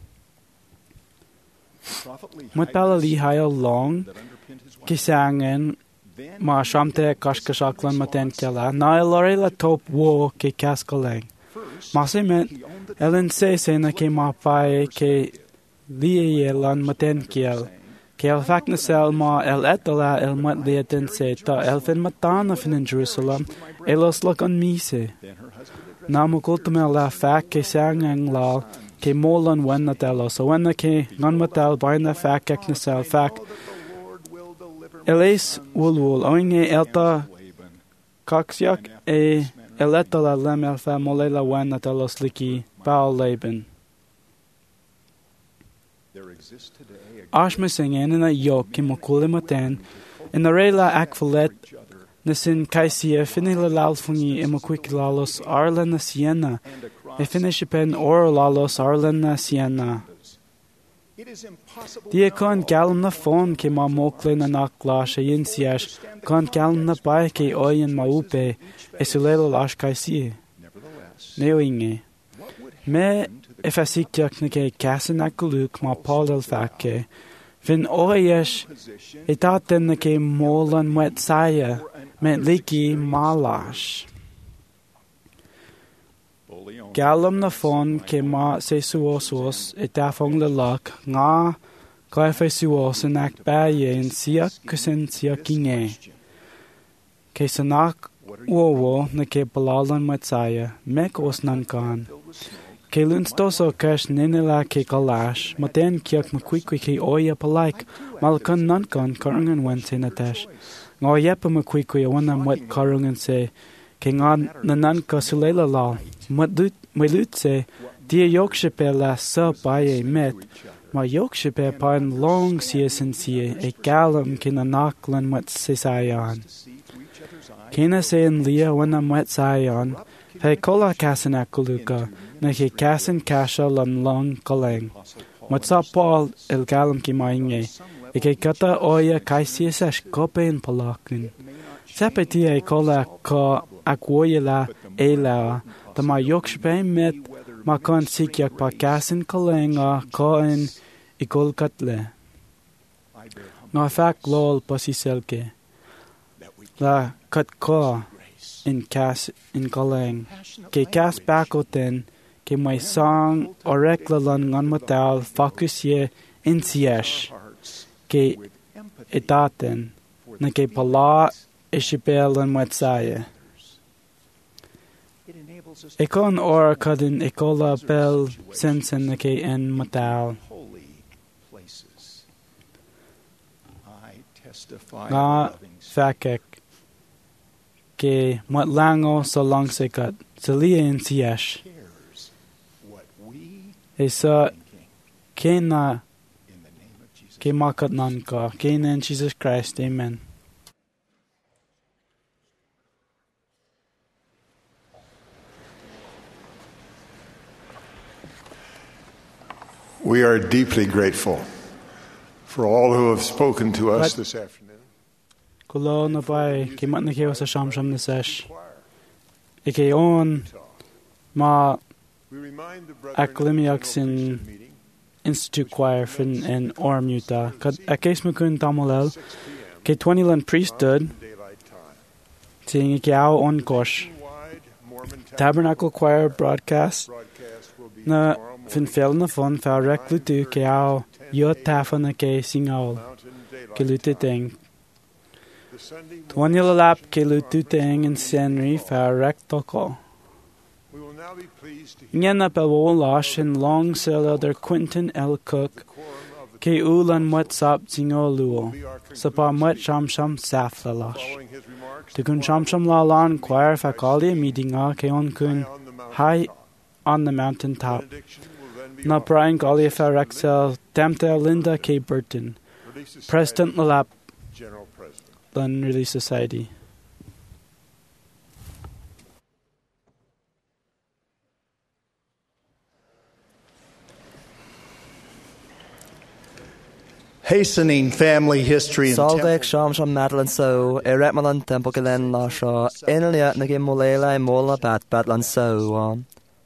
Speaker 3: Mut pala lihayo long kisangen ma shamte kashkashaklan maten kela na elorela top wo ke kaskaleng. Masimet elen se se na ke ma pai ke lielan maten kiel. Ke el fak na sel ma el etala el mat lieten se ta elfen matana fin in Jerusalem elos lak on mise. Na mukultumel la fak ke sangen lal ke molan wen na telo so when na ke non matal by na fak ek na sel fak eles wulwul oinge elta kaksyak e eleta la lem elfa molela wen na telo sliki paul leben ashme singen na yok ke mokule maten in the rela akvalet na sin kaisia finila lalfungi emoquiklalos arla na siena e finishipen oralalos arlen na siena. Dia kon galm na fon ke ma mokle na naklasha yinsiash kon galm na bai ke oyen maupe esulelo lash kaisi. Neoinge. Me e fasikyak na ke kasen akuluk ma paul el fakke fin oyesh etaten na ke molan mwet saya met liki malash. Galam na fon ke ma se suosos e tafong le lak nga kai fe suos en ak baye en siak kusen siak inge. Ke sanak wowo na ke palalan matsaya mek os nan kan. Ke lunstoso kash ninila ke kalash, maten kiak makwikwi ke oya palaik, malkan nankan karungan wense natash. Ngo yepa makwikwi awana mwet karungan se, ke nga nananka sulela lal, mwelut se, dia yokshipe la sa baye met, ma yokshipe pan long siya sinsiye, e galam ke nanaklan mwet se sayan. Kena se en lia wana mwet sayan, Fe kola kasan akuluka, na ke kasan kasha lan long kaleng. Matsa Paul el galam ki mainge, e ke kata oya kaisia sash kopen palakun. Sepeti e kola ka akwoya la e la, da ma yokshpe met, ma kan sikyak pa kasan kalenga kain ikol katle. Nga fak lol pasiselke. La kat ka. In cas in kaleng ke cas bakoten ke my song orekla lan ngan matal focus ye in siesh ke etaten na ke pala ishibel lan matsaye ekon or kadin ekola bel sensen na ke en matal nga fakek ke matlango sa lang sekat sa liya in siyash. E sa kena ke makat nan ka kena in Jesus Christ. Amen.
Speaker 13: We are deeply grateful for all who have spoken to us this afternoon.
Speaker 3: Kulo na pai ke mat na ke sa sham sham na sesh. E ke on ma aklimiak sin Institute Choir fin en Ormuta. Kad akes me kun tamolel ke twenty lan priesthood ting ke au on kosh. Tabernacle Choir broadcast na fin fel na fon fa rek lutu ke au yo tafa na ke singaul ke lutu ting. Twenty lap ke lutu ting in senri fa rek toko. Nyana pa wolash in long sell other Quentin L. Cook ke ulan wat sap zingo luo. Sa pa mat sham sham saf lalash. To kun sham sham la lan choir fa kali meetinga ke on kun high on the mountain top. Na Brian Golly fa rexel Damta Linda K. Burton. President Lalap Lund Relief Society.
Speaker 14: Hastening family history and
Speaker 5: Salvek sham sham Madeline so eret malan tempo gelen la sha enelia na ge molela mola bat batlan so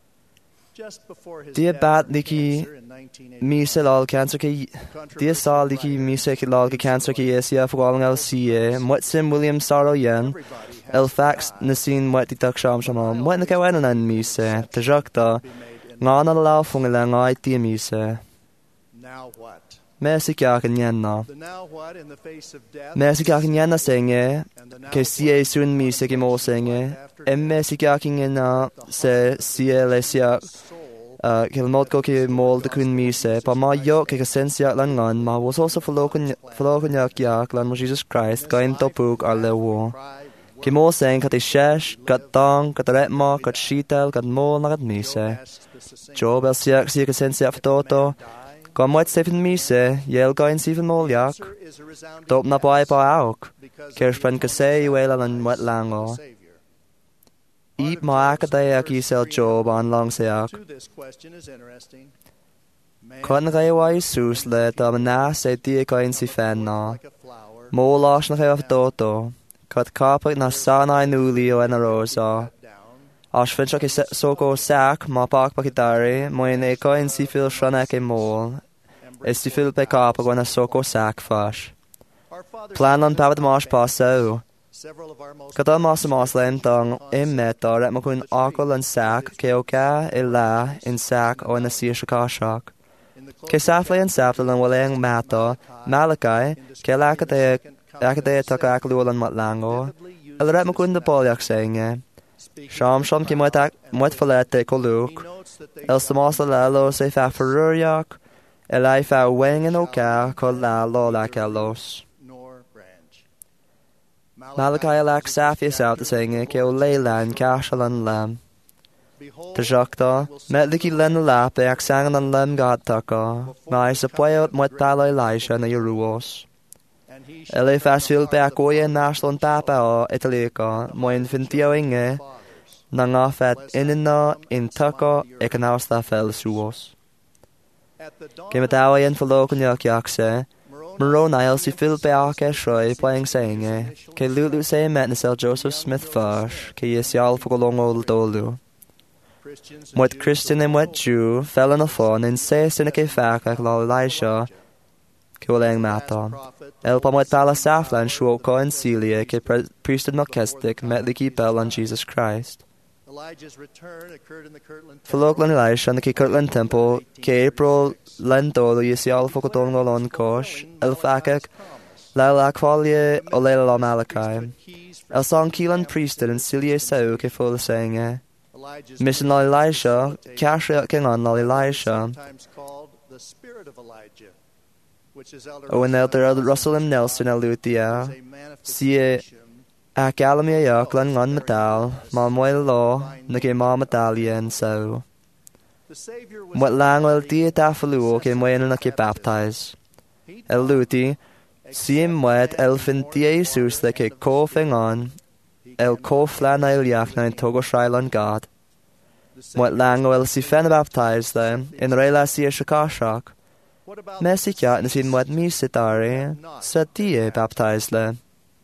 Speaker 5: Dia bat liki mi se lal cancer ke dia sal liki mi se ke lal ke cancer ke yesia fwalang al sie mwat sim William Saro yen el fax nasin mwat ditak sham sham mwat na ke wanan mi se tajakta ngana la fungela ngai ti mi se
Speaker 14: now what
Speaker 5: Merci kaken yenna. Merci kaken yenna senge, ke sie sun mi se ke mo senge. Em merci kaken yenna se sie lesia ke mod go ke mol de kun mi se, pa ma yo ke sensia lan ngan, ma was also verloken verloken yak yak lan mo Jesus Christ, ga in topuk alle wo. Ke mo seng kat shesh, kat tang, kat retma, kat shitel, kat mol na kat mi se. Job el siak sie ke sensia ftoto. Kom wat Stephen Mise, yel gain Stephen Moljak. Dop na bai ba auk. Kerspen kase yuela lan wat lango. Eat ma akadayak yisel job an lang seak. Kon rei wa Jesus le da na se die gain si fan na. Mo lash na rei toto. Kat kapak na sana nuli o en rosa. As fin ke so go sack ma pak pakitare mo en e ko en si fil shana ke mol es si fil pe kap go na so go sack fash plan on pavad mash paso kada mas mas lentang em metar mo kun akol en sack ke oka e la en sack o na si shakashak ke safle en safle lan waleng mata malakai ke la ka te akade takaklu lan matlango el rat mo kun de polyak senge Seam seam ci muid folete go luch, el samás a lelos é fe ferúriach, el ai fe wengen ó ca co le lo le ca los. Malachi alach safias out the singing ke o leilan cashalan lam. Tá seachta, met licí len lap é ag sangan an lem gádtacha, mai sa poiot muid pala Elisha na Yerúos. Ele fasfil pe ac oie naslon papa o Italica, moin fintio inge, na nga fet inina in taca ag an ausla fel suos. Ke met awa yen verloken jak se, Maro Niall si fil pe ac e shroi playing saying, ke lulu se met na sel Joseph Smith Fash, ke yesial fugolong ol dolu. Mwyd Christian and mwyd Jew fell on a phone and says in a kefac like Lol Elisha Kulang Maton. El pa mwyd pala saflan shuo ko and Celia ke priesthood Melchizedek met the bell on Jesus Christ. Faloglan Elisha and the Kirtland Temple ke April lento the yesial fokotong olon kosh el fakak Lala Qualia Olela Malachi. El song Keelan priesthood and Celia Sau ke full saying Mission Lol Elisha, Kashriak King on Lol Elisha. Owen Elder Russell M. Nelson Elutia, Sie Akalamia Yaklan on Metal, Mamoil Law, Nike Ma Metallian so. What lang will Dieta Faluo came when and baptized. Eluti, see him wet Elfin Jesus that ke coughing on, El Koflan Eliak nine Togo Shrilon God. What lang will see fen baptized them in Rela see a Shakashak. Messicat and seen what me sitare, set die baptized them.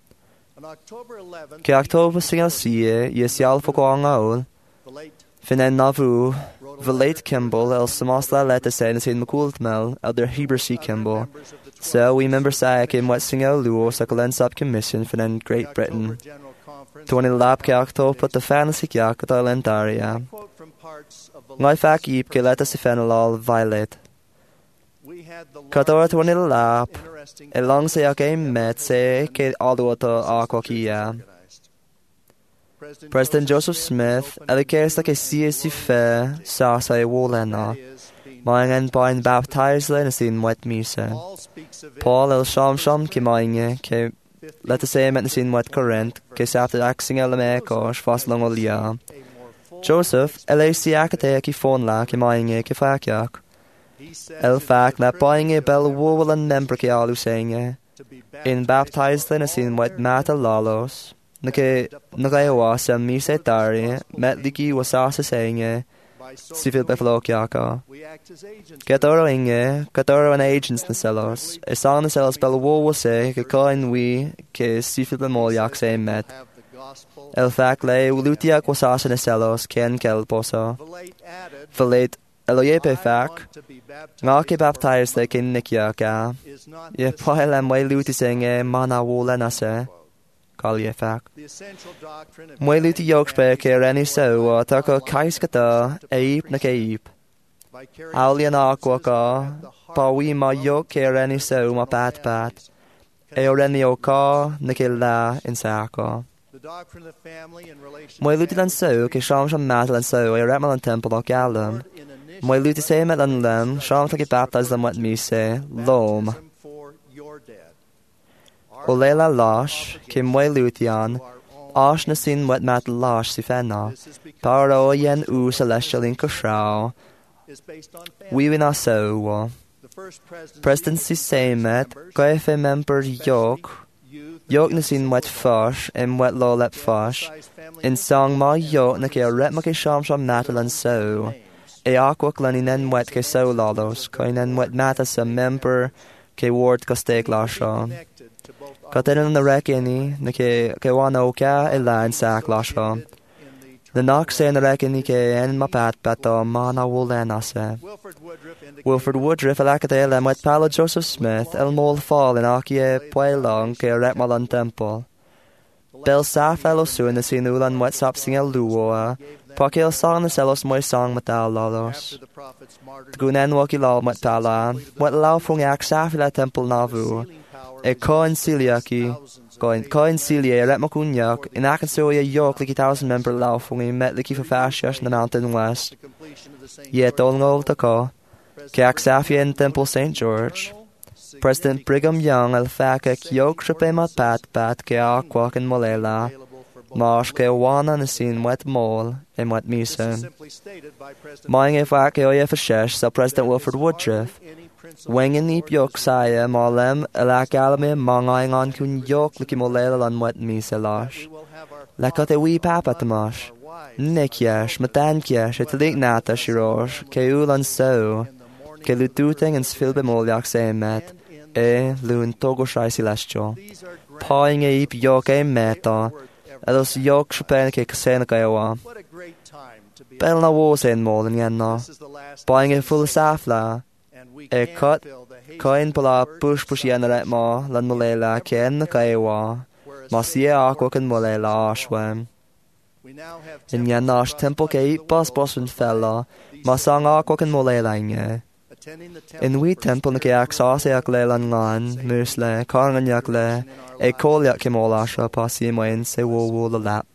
Speaker 5: Ke October single see yes yal for going out. Finen Navu, Valate Kimball, El Samosla let the send in McCooltmel, Elder Heber C. Kimball. So we member Sayak in what single Luo Sakalen Sub Commission Finen Great Britain. Tony lap ke October put the fantasy yak at Alentaria. Ngai fak yip ke let us fenolol violet. Kador twenty lap, a long say a game met say ke aluoto aquakia. President Joseph Smith, elikers like a C S C fair, sasa wolena, mine and bind baptized in a scene wet misa. Paul el sham sham ke mine ke let us say met the scene wet current, ke after axing elemekosh fast long olia. Joseph, L A C akate ki phone la ke mine ke fakyak. El fak na buying a bell wool and member ke alu saying in baptized in a scene wet mata lalos. Nake nagawa sa mise tari met liki wasasa saying civil beflokiaka. Katoro inge, katoro an agents na celos. A song na celos bell wool say ke coin we ke civil bemoliak say met. El fak lay ulutiak wasasa na celos ken kelposa. Valate Eloyepe fak, ngake baptized like in Nikia ga, ye poelem way luti sing mana wolena se, call ye fak. Way luti yokspe ke reni so, taka kaiskata, ape na cape. Aulian aqua ka, pa we ma yok ke reni so ma pat pat, eo reni o ka, nikilla in saka. Moy luti lan so, ke sham sham matal and so, a remal temple o galam. Moy luti say met an lem, sham take baptized them what me say, lom. Olela losh, ke moy lutian, ash na sin what mat losh si fena, paro yen u celestial in kushrao, we win our so. Presidency say met, goefe member yok, yok na sin wet fosh, and wet law let fosh, in song ma yok na ke a rep ma ke sham sham matal and so. E aqua glaninen wet ke so lalos, koinen wet matas a member ke ward kosteg lasha. Katerin na rekini, na ke ke wano ka e lan sak lasha. The knock say na rekini ke en ma pat pato mana wulena se. Wilford Woodruff alakate lem wet palo Joseph Smith, el mol fall in akie poelong ke rep malan temple. Bel sa fellow su in the sinulan wet sap sing el luoa. Pakil song the celos moy song matal lalos. Gunen waki law matala, what law fung yak safila temple navu, e ko en siliaki, Coin coin cilia ret macunyach in Arkansas York like thousand member laufung in met like for fashion in the mountain west. Yet dolngol the co. Keaxafian Temple Saint George. President Brigham Young al fakak yok shape mat pat pat ke aquak in molela. Marsh ke wana na sin wet mole in wet misen. Mine if I ke oya for shesh so President Wilford Woodruff. Wingen nip yok saya malem elak alame mangaing on kun yok like molela on wet misa lash. Lakot a wee papa tamash. Nick yash matan kyash et lik nata shirosh ke ulan so. Ke lututing and sfil bemoliak se met. E lun togo shai celestial. Pawing e ip yok e meta. Elos yok shapen ke kasena kayawa. Bel na wo sen molin yanna. Buying e full safla. E cut. Coin pala push push yanna ma lan molela ken kayawa. Masia aqua kan molela ashwem. In yannash temple ke ip bas bosun fella. Masang aqua kan molela inge. In we temple na kaya aksas e akle lan lan, musle, karangan yakle, e kolyak kimolasha pasi moin se wo wo la lap.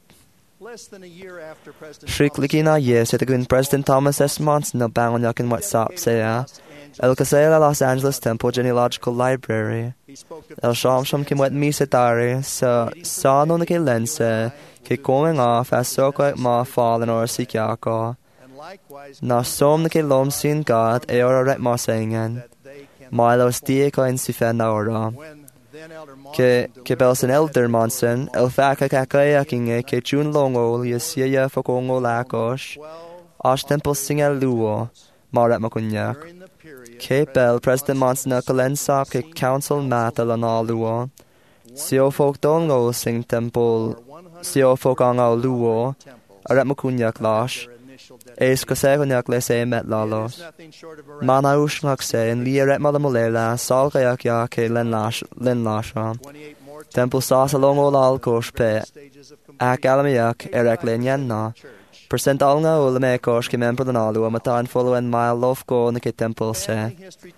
Speaker 5: Shrik likina yes et agun President Thomas S. Monson na bangon yakin WhatsApp seya. El Casella Los Angeles Temple Genealogical Library. El Sham Sham kim wet misetari sa sa no na ke lense ke going off as so quite ma fallen or sikyako. Na som na ke lom sin God e ora ret ma sengen. Milo stie ko in sifen ora. Ke ke belsen elder Monson el faka kakaya kinge ke chun longo yesia ya fokongo lakos. Ash temple singa luo. Marat makunyak. Ke bel President Monson na kalen sap ke council matal an aluo. Sio folk dongo sing temple. Sio folk anga luo. Arat makunyak lash. Eis kasegonyak le se met lalos. Mana ushmak se in li ret malamolela sal kayak ya ke len lash len lasha. Temple sas along all alkosh pe. Ak alamiyak erek len yanna. Percent alnga ulame kosh ke member dan alu amatan follow and mile lof go na ke temple se.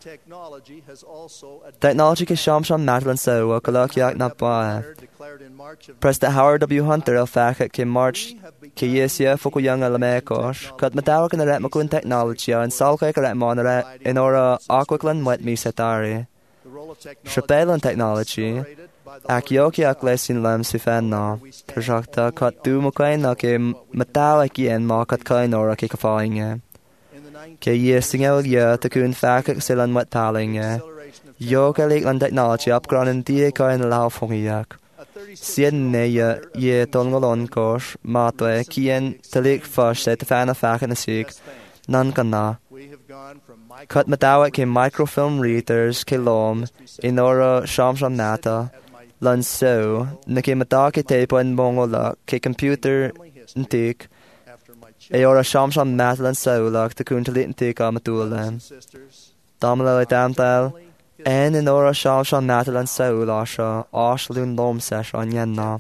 Speaker 5: Technology ke sham sham matlan so akalak yak na ba. President Howard W. Hunter el fakak ke March ke yesia foku young alame kosh. Kat matawak na ret makun technology and salka ke ret monara in ora aquaklan wet mi setari. Shapelan technology. Ak yoki ak lesin lam sifen na. Perjakta kat du mokain na ke matawak yen ma kat kain ora ke kafainge. Ke yesing el ya te kun fakak silan wet talinge. Yoka lik lan technology upgran in die kain lau fongiyak. Sien ne ye ye tongolon kosh matwe kien telik fash se te fana fakan na sig nan kana. Kat matawak ke microfilm readers ke lom in ora sham sham nata. Lan so, na ke mata ke tepo in mongola ke computer ntik. E ora sham sham nata lan so lak te kun telit ntik a matulan. Damla le damtal. En in ora sham sham nata lan so lasha ash lun lom sesh on yenna.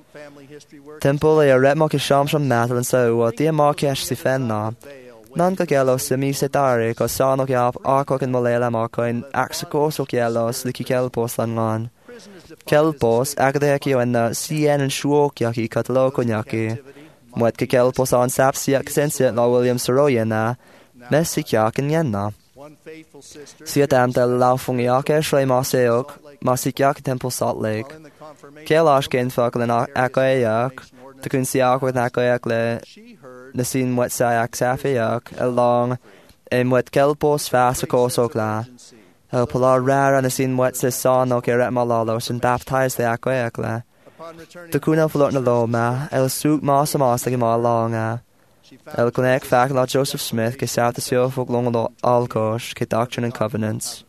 Speaker 5: Temple e a retma ke sham sham nata lan so a dia ma kesh si fenna. Nan ka gelo semi setare ko sano ke ap akok in molela ma ko in axakos o gelos liki kelpos lan lan. Kelpos akadeki en C N and shuokyaki katlo konyaki. Mwet ke kelpos on sapsiak sensit la William Soroya na mesikyak in yenna. Siat am del laufungiake shrei maseok masikyak temple Salt Lake. Kelash ken faklen akayak to kun siak with akayak le nasin mwet sayak safiak along en mwet kelpos fasakosokla. El polar rara nasin mwet se sano ke ret malalos and baptized the akayak le. To kun el flot na loma el suk masa masa ke malonga. El connect fact la Joseph Smith ke south sio fog long alkosh ke Doctrine and Covenants.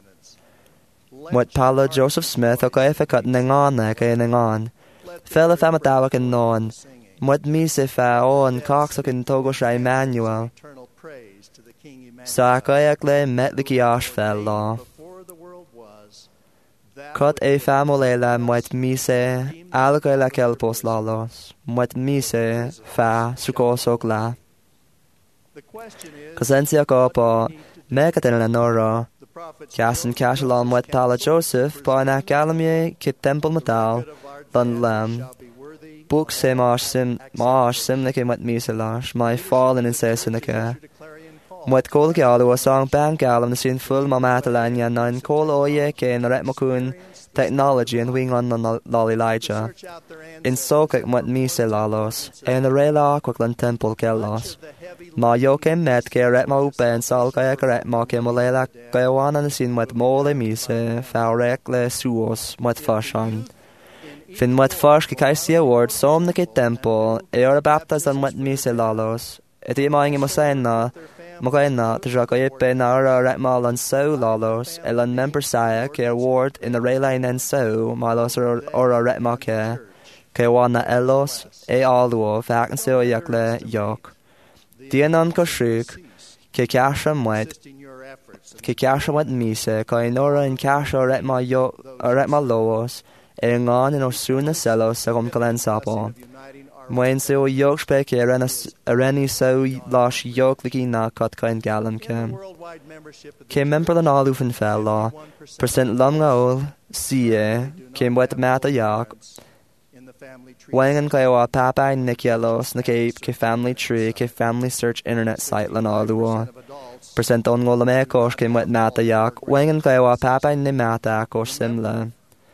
Speaker 5: Mwet pala Joseph Smith o ka efekat nengan ne ke nengan. Fel if amatawak and non. Mwet mi se fa o an coxok in togo sha Emmanuel. Sa akayak le met liki ash fel la. Kat e famole la mwet mi se alka la kelpos lalos. Mwet mi se fa sukosok la. Kasensia ko po mekaten la nora Casan Cashalon wet Tala Joseph, Barna Galamie, Kip Temple Metal, Lund Lam. Book se marsh sim marsh simnic wet miselash, my fallen in Sessinica. Mwet Kol Galu a song Ban Galam the scene full Mamatalanya nine Kol Oye ke in Retmakun technology and wing on Lolly Elijah. In Sokak mwet miselalos, and the Rela Quakland Temple Kellos. Ma Yokem met ke Retma Upen Sal Kaya Retma ke Molela Gayawan and the scene mwet Mole Mise, Faurekle Suos, mwet Fashan. Fin mwet Fash ke Kaisi Award, Som the Kit Temple, Eora Baptist and mwet miselalos. Et imaing Mosena. Morena, the Jacoyepe Nara Retmal and So Lalos, Elan Mempersaya, Ke Award in the Rayline and So, Malos or a Retmake, Kewana Elos, E Aluo, Vacancio Yakle, Yok. Dianon Koshuk, Ke Kasha Mwet, Ke Kasha Wet Mise, Kainora and Kasha Retma Yo, Retma Loos, Engon and Osuna Celos, Segum Kalen Sapo. Mwen se o yok spek areni so lash yok liki na kat kain galam kem. Ke member the nalu fin fel la, percent lam nga ol, siye, ke mwet mata yak. Wangan kayo a papa nikielos na ke ke family tree, ke family search internet site lan aluwa. Percent on ngolame kosh ke mwet mata yak, wangan kayo a papa ni mata kosh simla.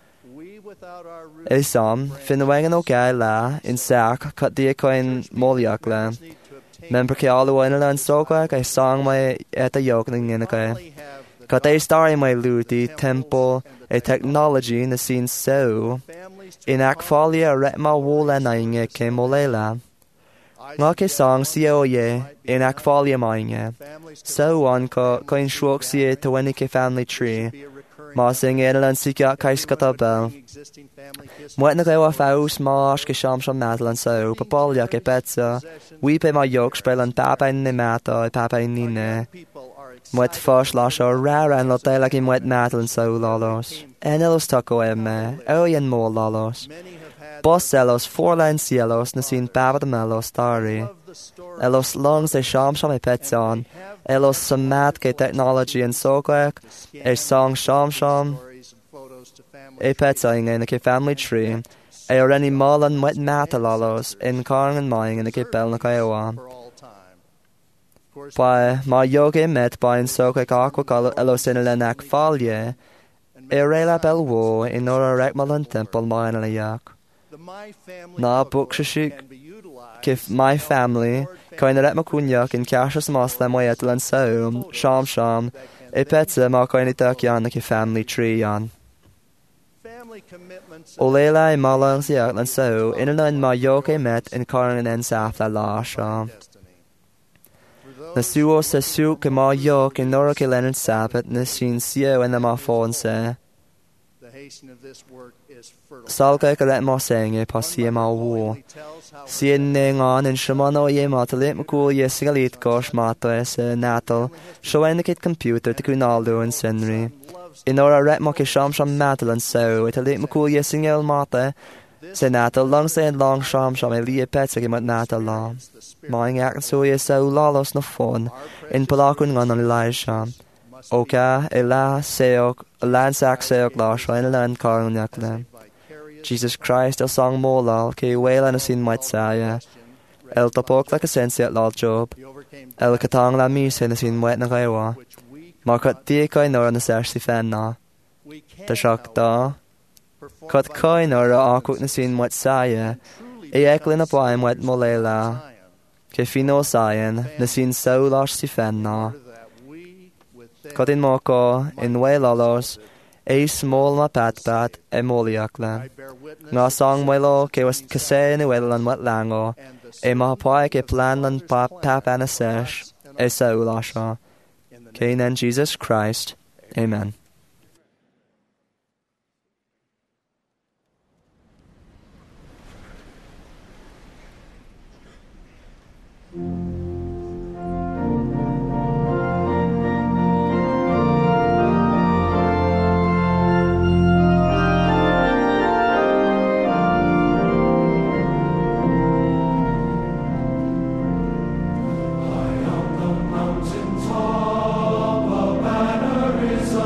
Speaker 5: Isam, fin the wangan o gai la, in sack, cut the coin moliak la. Member ke alu in and soka, I song my at a yokeling in a guy. Cut a star in my luti, temple, a technology in the scene so. In akfalia retma wool and inge ke molela. Ngake song sio ye, in akfalia mine. So on ko coin shwok sie to when ke family tree. Ma sing Ireland sika kais katabel. Mwet na gawa faus marsh ke sham sham madlan so, papalia ke petsa. We pe ma yok spelen papa in the mata, papa in nine. Mwet fash lash or rara and lotela ki mwet madlan so lalos. Enelos taco emme, oyen more lalos. Boss celos, four line cielos, na sin baba de melos stari. Elos longs de sham sham e petsan. Elos samat ke technology and sokak. E song sham sham. E petsaing in a ke family tree. E oreni malan wet matalalos in karn and mine in a ke bel na kayawa. By ma yoga met by in sokak aqua elos in a lenak falye. E rela bel wo in ora rekmalan temple mine a yak. Na bukshashik. Kif my family, kain ret makunyak in kashas masla moyetlan so, sham sham, e petsa ma kain itakyan na ki family tree yan. Olela e malang siaklan so, inalan ma yoke met in karan en safla la sham. Na suo se su ke ma yok in nora ke lenan sapet na sin sio en na ma fon se. Salga ka ret ma senge pa siya ma wo. Sian nengan in shamano ye matalit makul ye sigalit gosh mato es natal, showing the kit computer to kunaldo and senri. In ora ret mo ke sham sham matal and so, it a lit makul ye singel mata, se natal long se and long sham sham e lia petsa ke mat natal lam. Maing ak so ye so lalos no fon, in palakun ngan on Elisha. Oka, ela, seok, lansak seok la shine land karun yaklem. Jesus Christ, el song molal, ke wail and a sin might saya. El tapok like a sense at lal job. El katang la mis and a sin wet na gaiwa. Markat di kai nor an a sesh si fan na. Ta shak da. Kat kai nor a akuk na sin wet saya. E eklin a baim wet molela. Ke fino sayan, na sin so lash si fan na. Kat in moko, in wail alos. E small ma pat pat e moliakla. Nga song welo ke was kase ni welan wat lango. E ma pai ke plan lan pap pap ana sesh. E so lasha. Ke in Jesus Christ. Amen.
Speaker 6: Mountain top, a banner is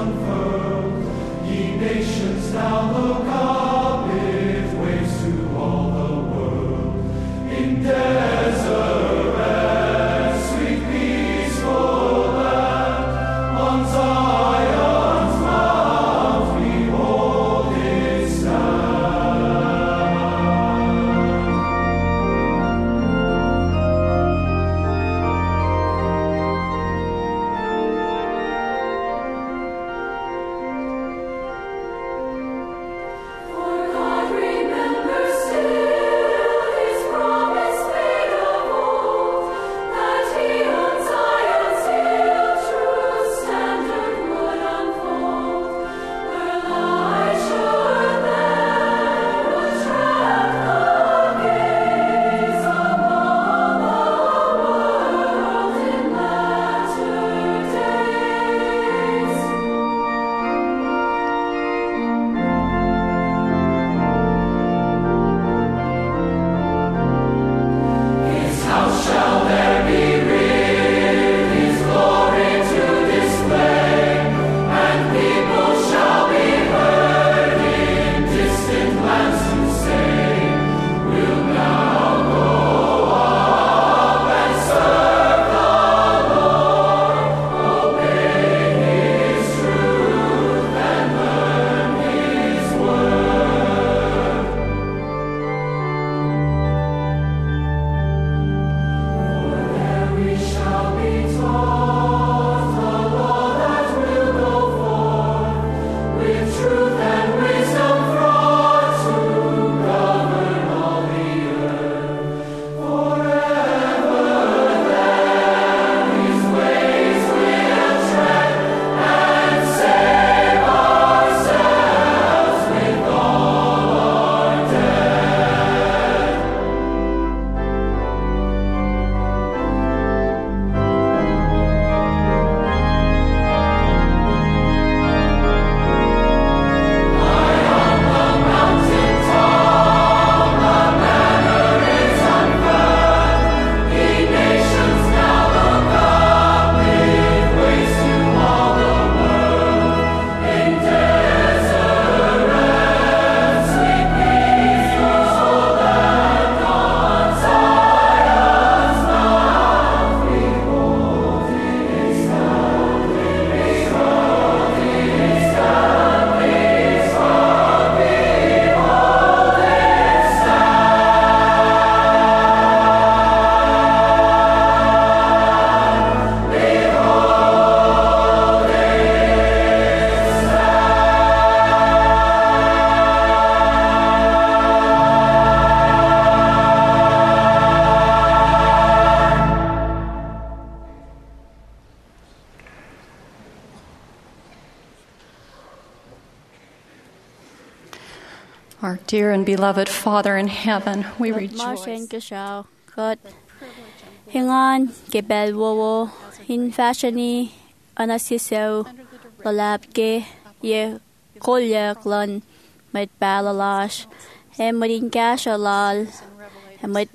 Speaker 15: Dear and beloved Father in heaven, we rejoice.
Speaker 11: God hingan ke belwo in fashionny anasiso lalab ke ye kolyak lon mit balalash e marin kashalal e mit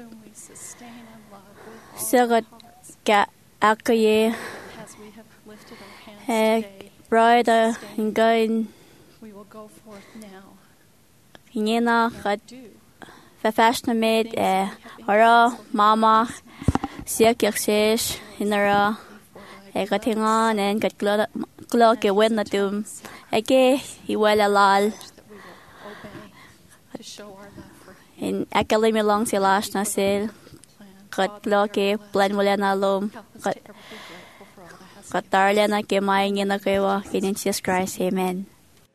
Speaker 11: sagat ka akaye e bride hingain hingena gat fashna made e hara mama siakirsesh hinara e gatingan en gat glo ke wennatum eke hiwala lal in academy long silash na sel gat glo ke plan wala na lom gat gatarla na ke mai ngena kewa in Jesus Christ, amen.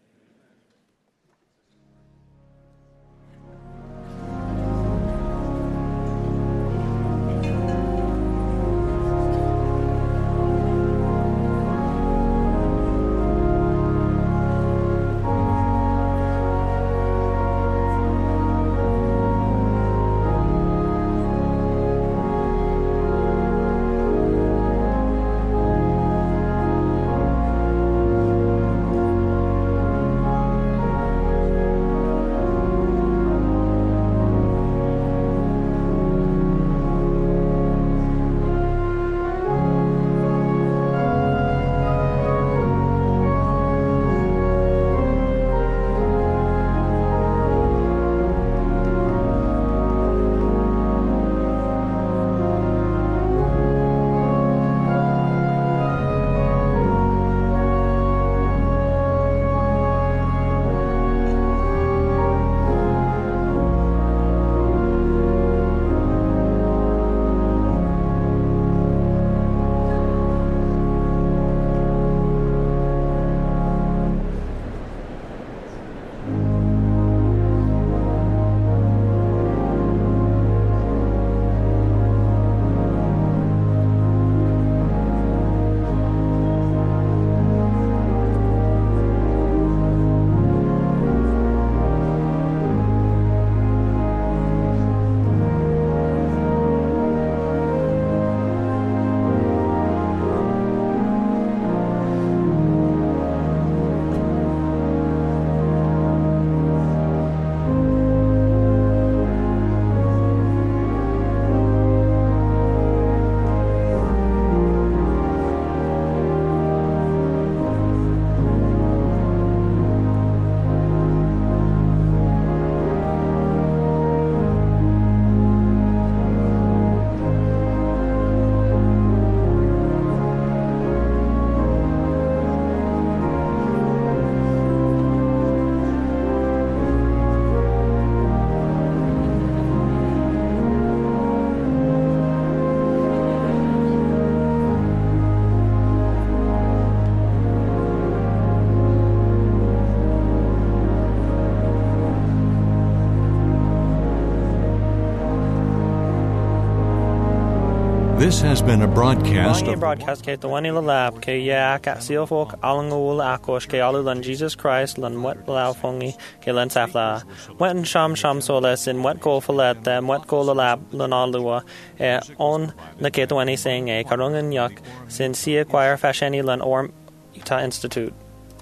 Speaker 1: This has been a broadcast
Speaker 2: Long
Speaker 1: of
Speaker 2: broadcast ke tawani la lab ke ya ka siofok alangul akosh ke alu lan Jesus Christ lan wat lao fongi ke lan safla wat sham sham soles in wat go falet them wat go la lab lan alua e on na ke tawani saying e karungan yak sin sia choir fasheni lan orm Utah Institute.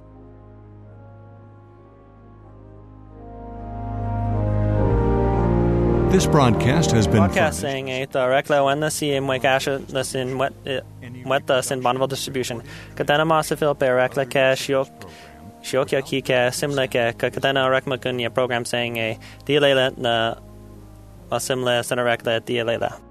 Speaker 1: This broadcast has been
Speaker 2: broadcast saying a the rekla when the C M kasha the sin what what the sin Bonneville distribution katana masafil pe rekla ka shiok shiok ya ki ka simla ka katana rekma kunya program saying a dilela na asimla sana rekla dilela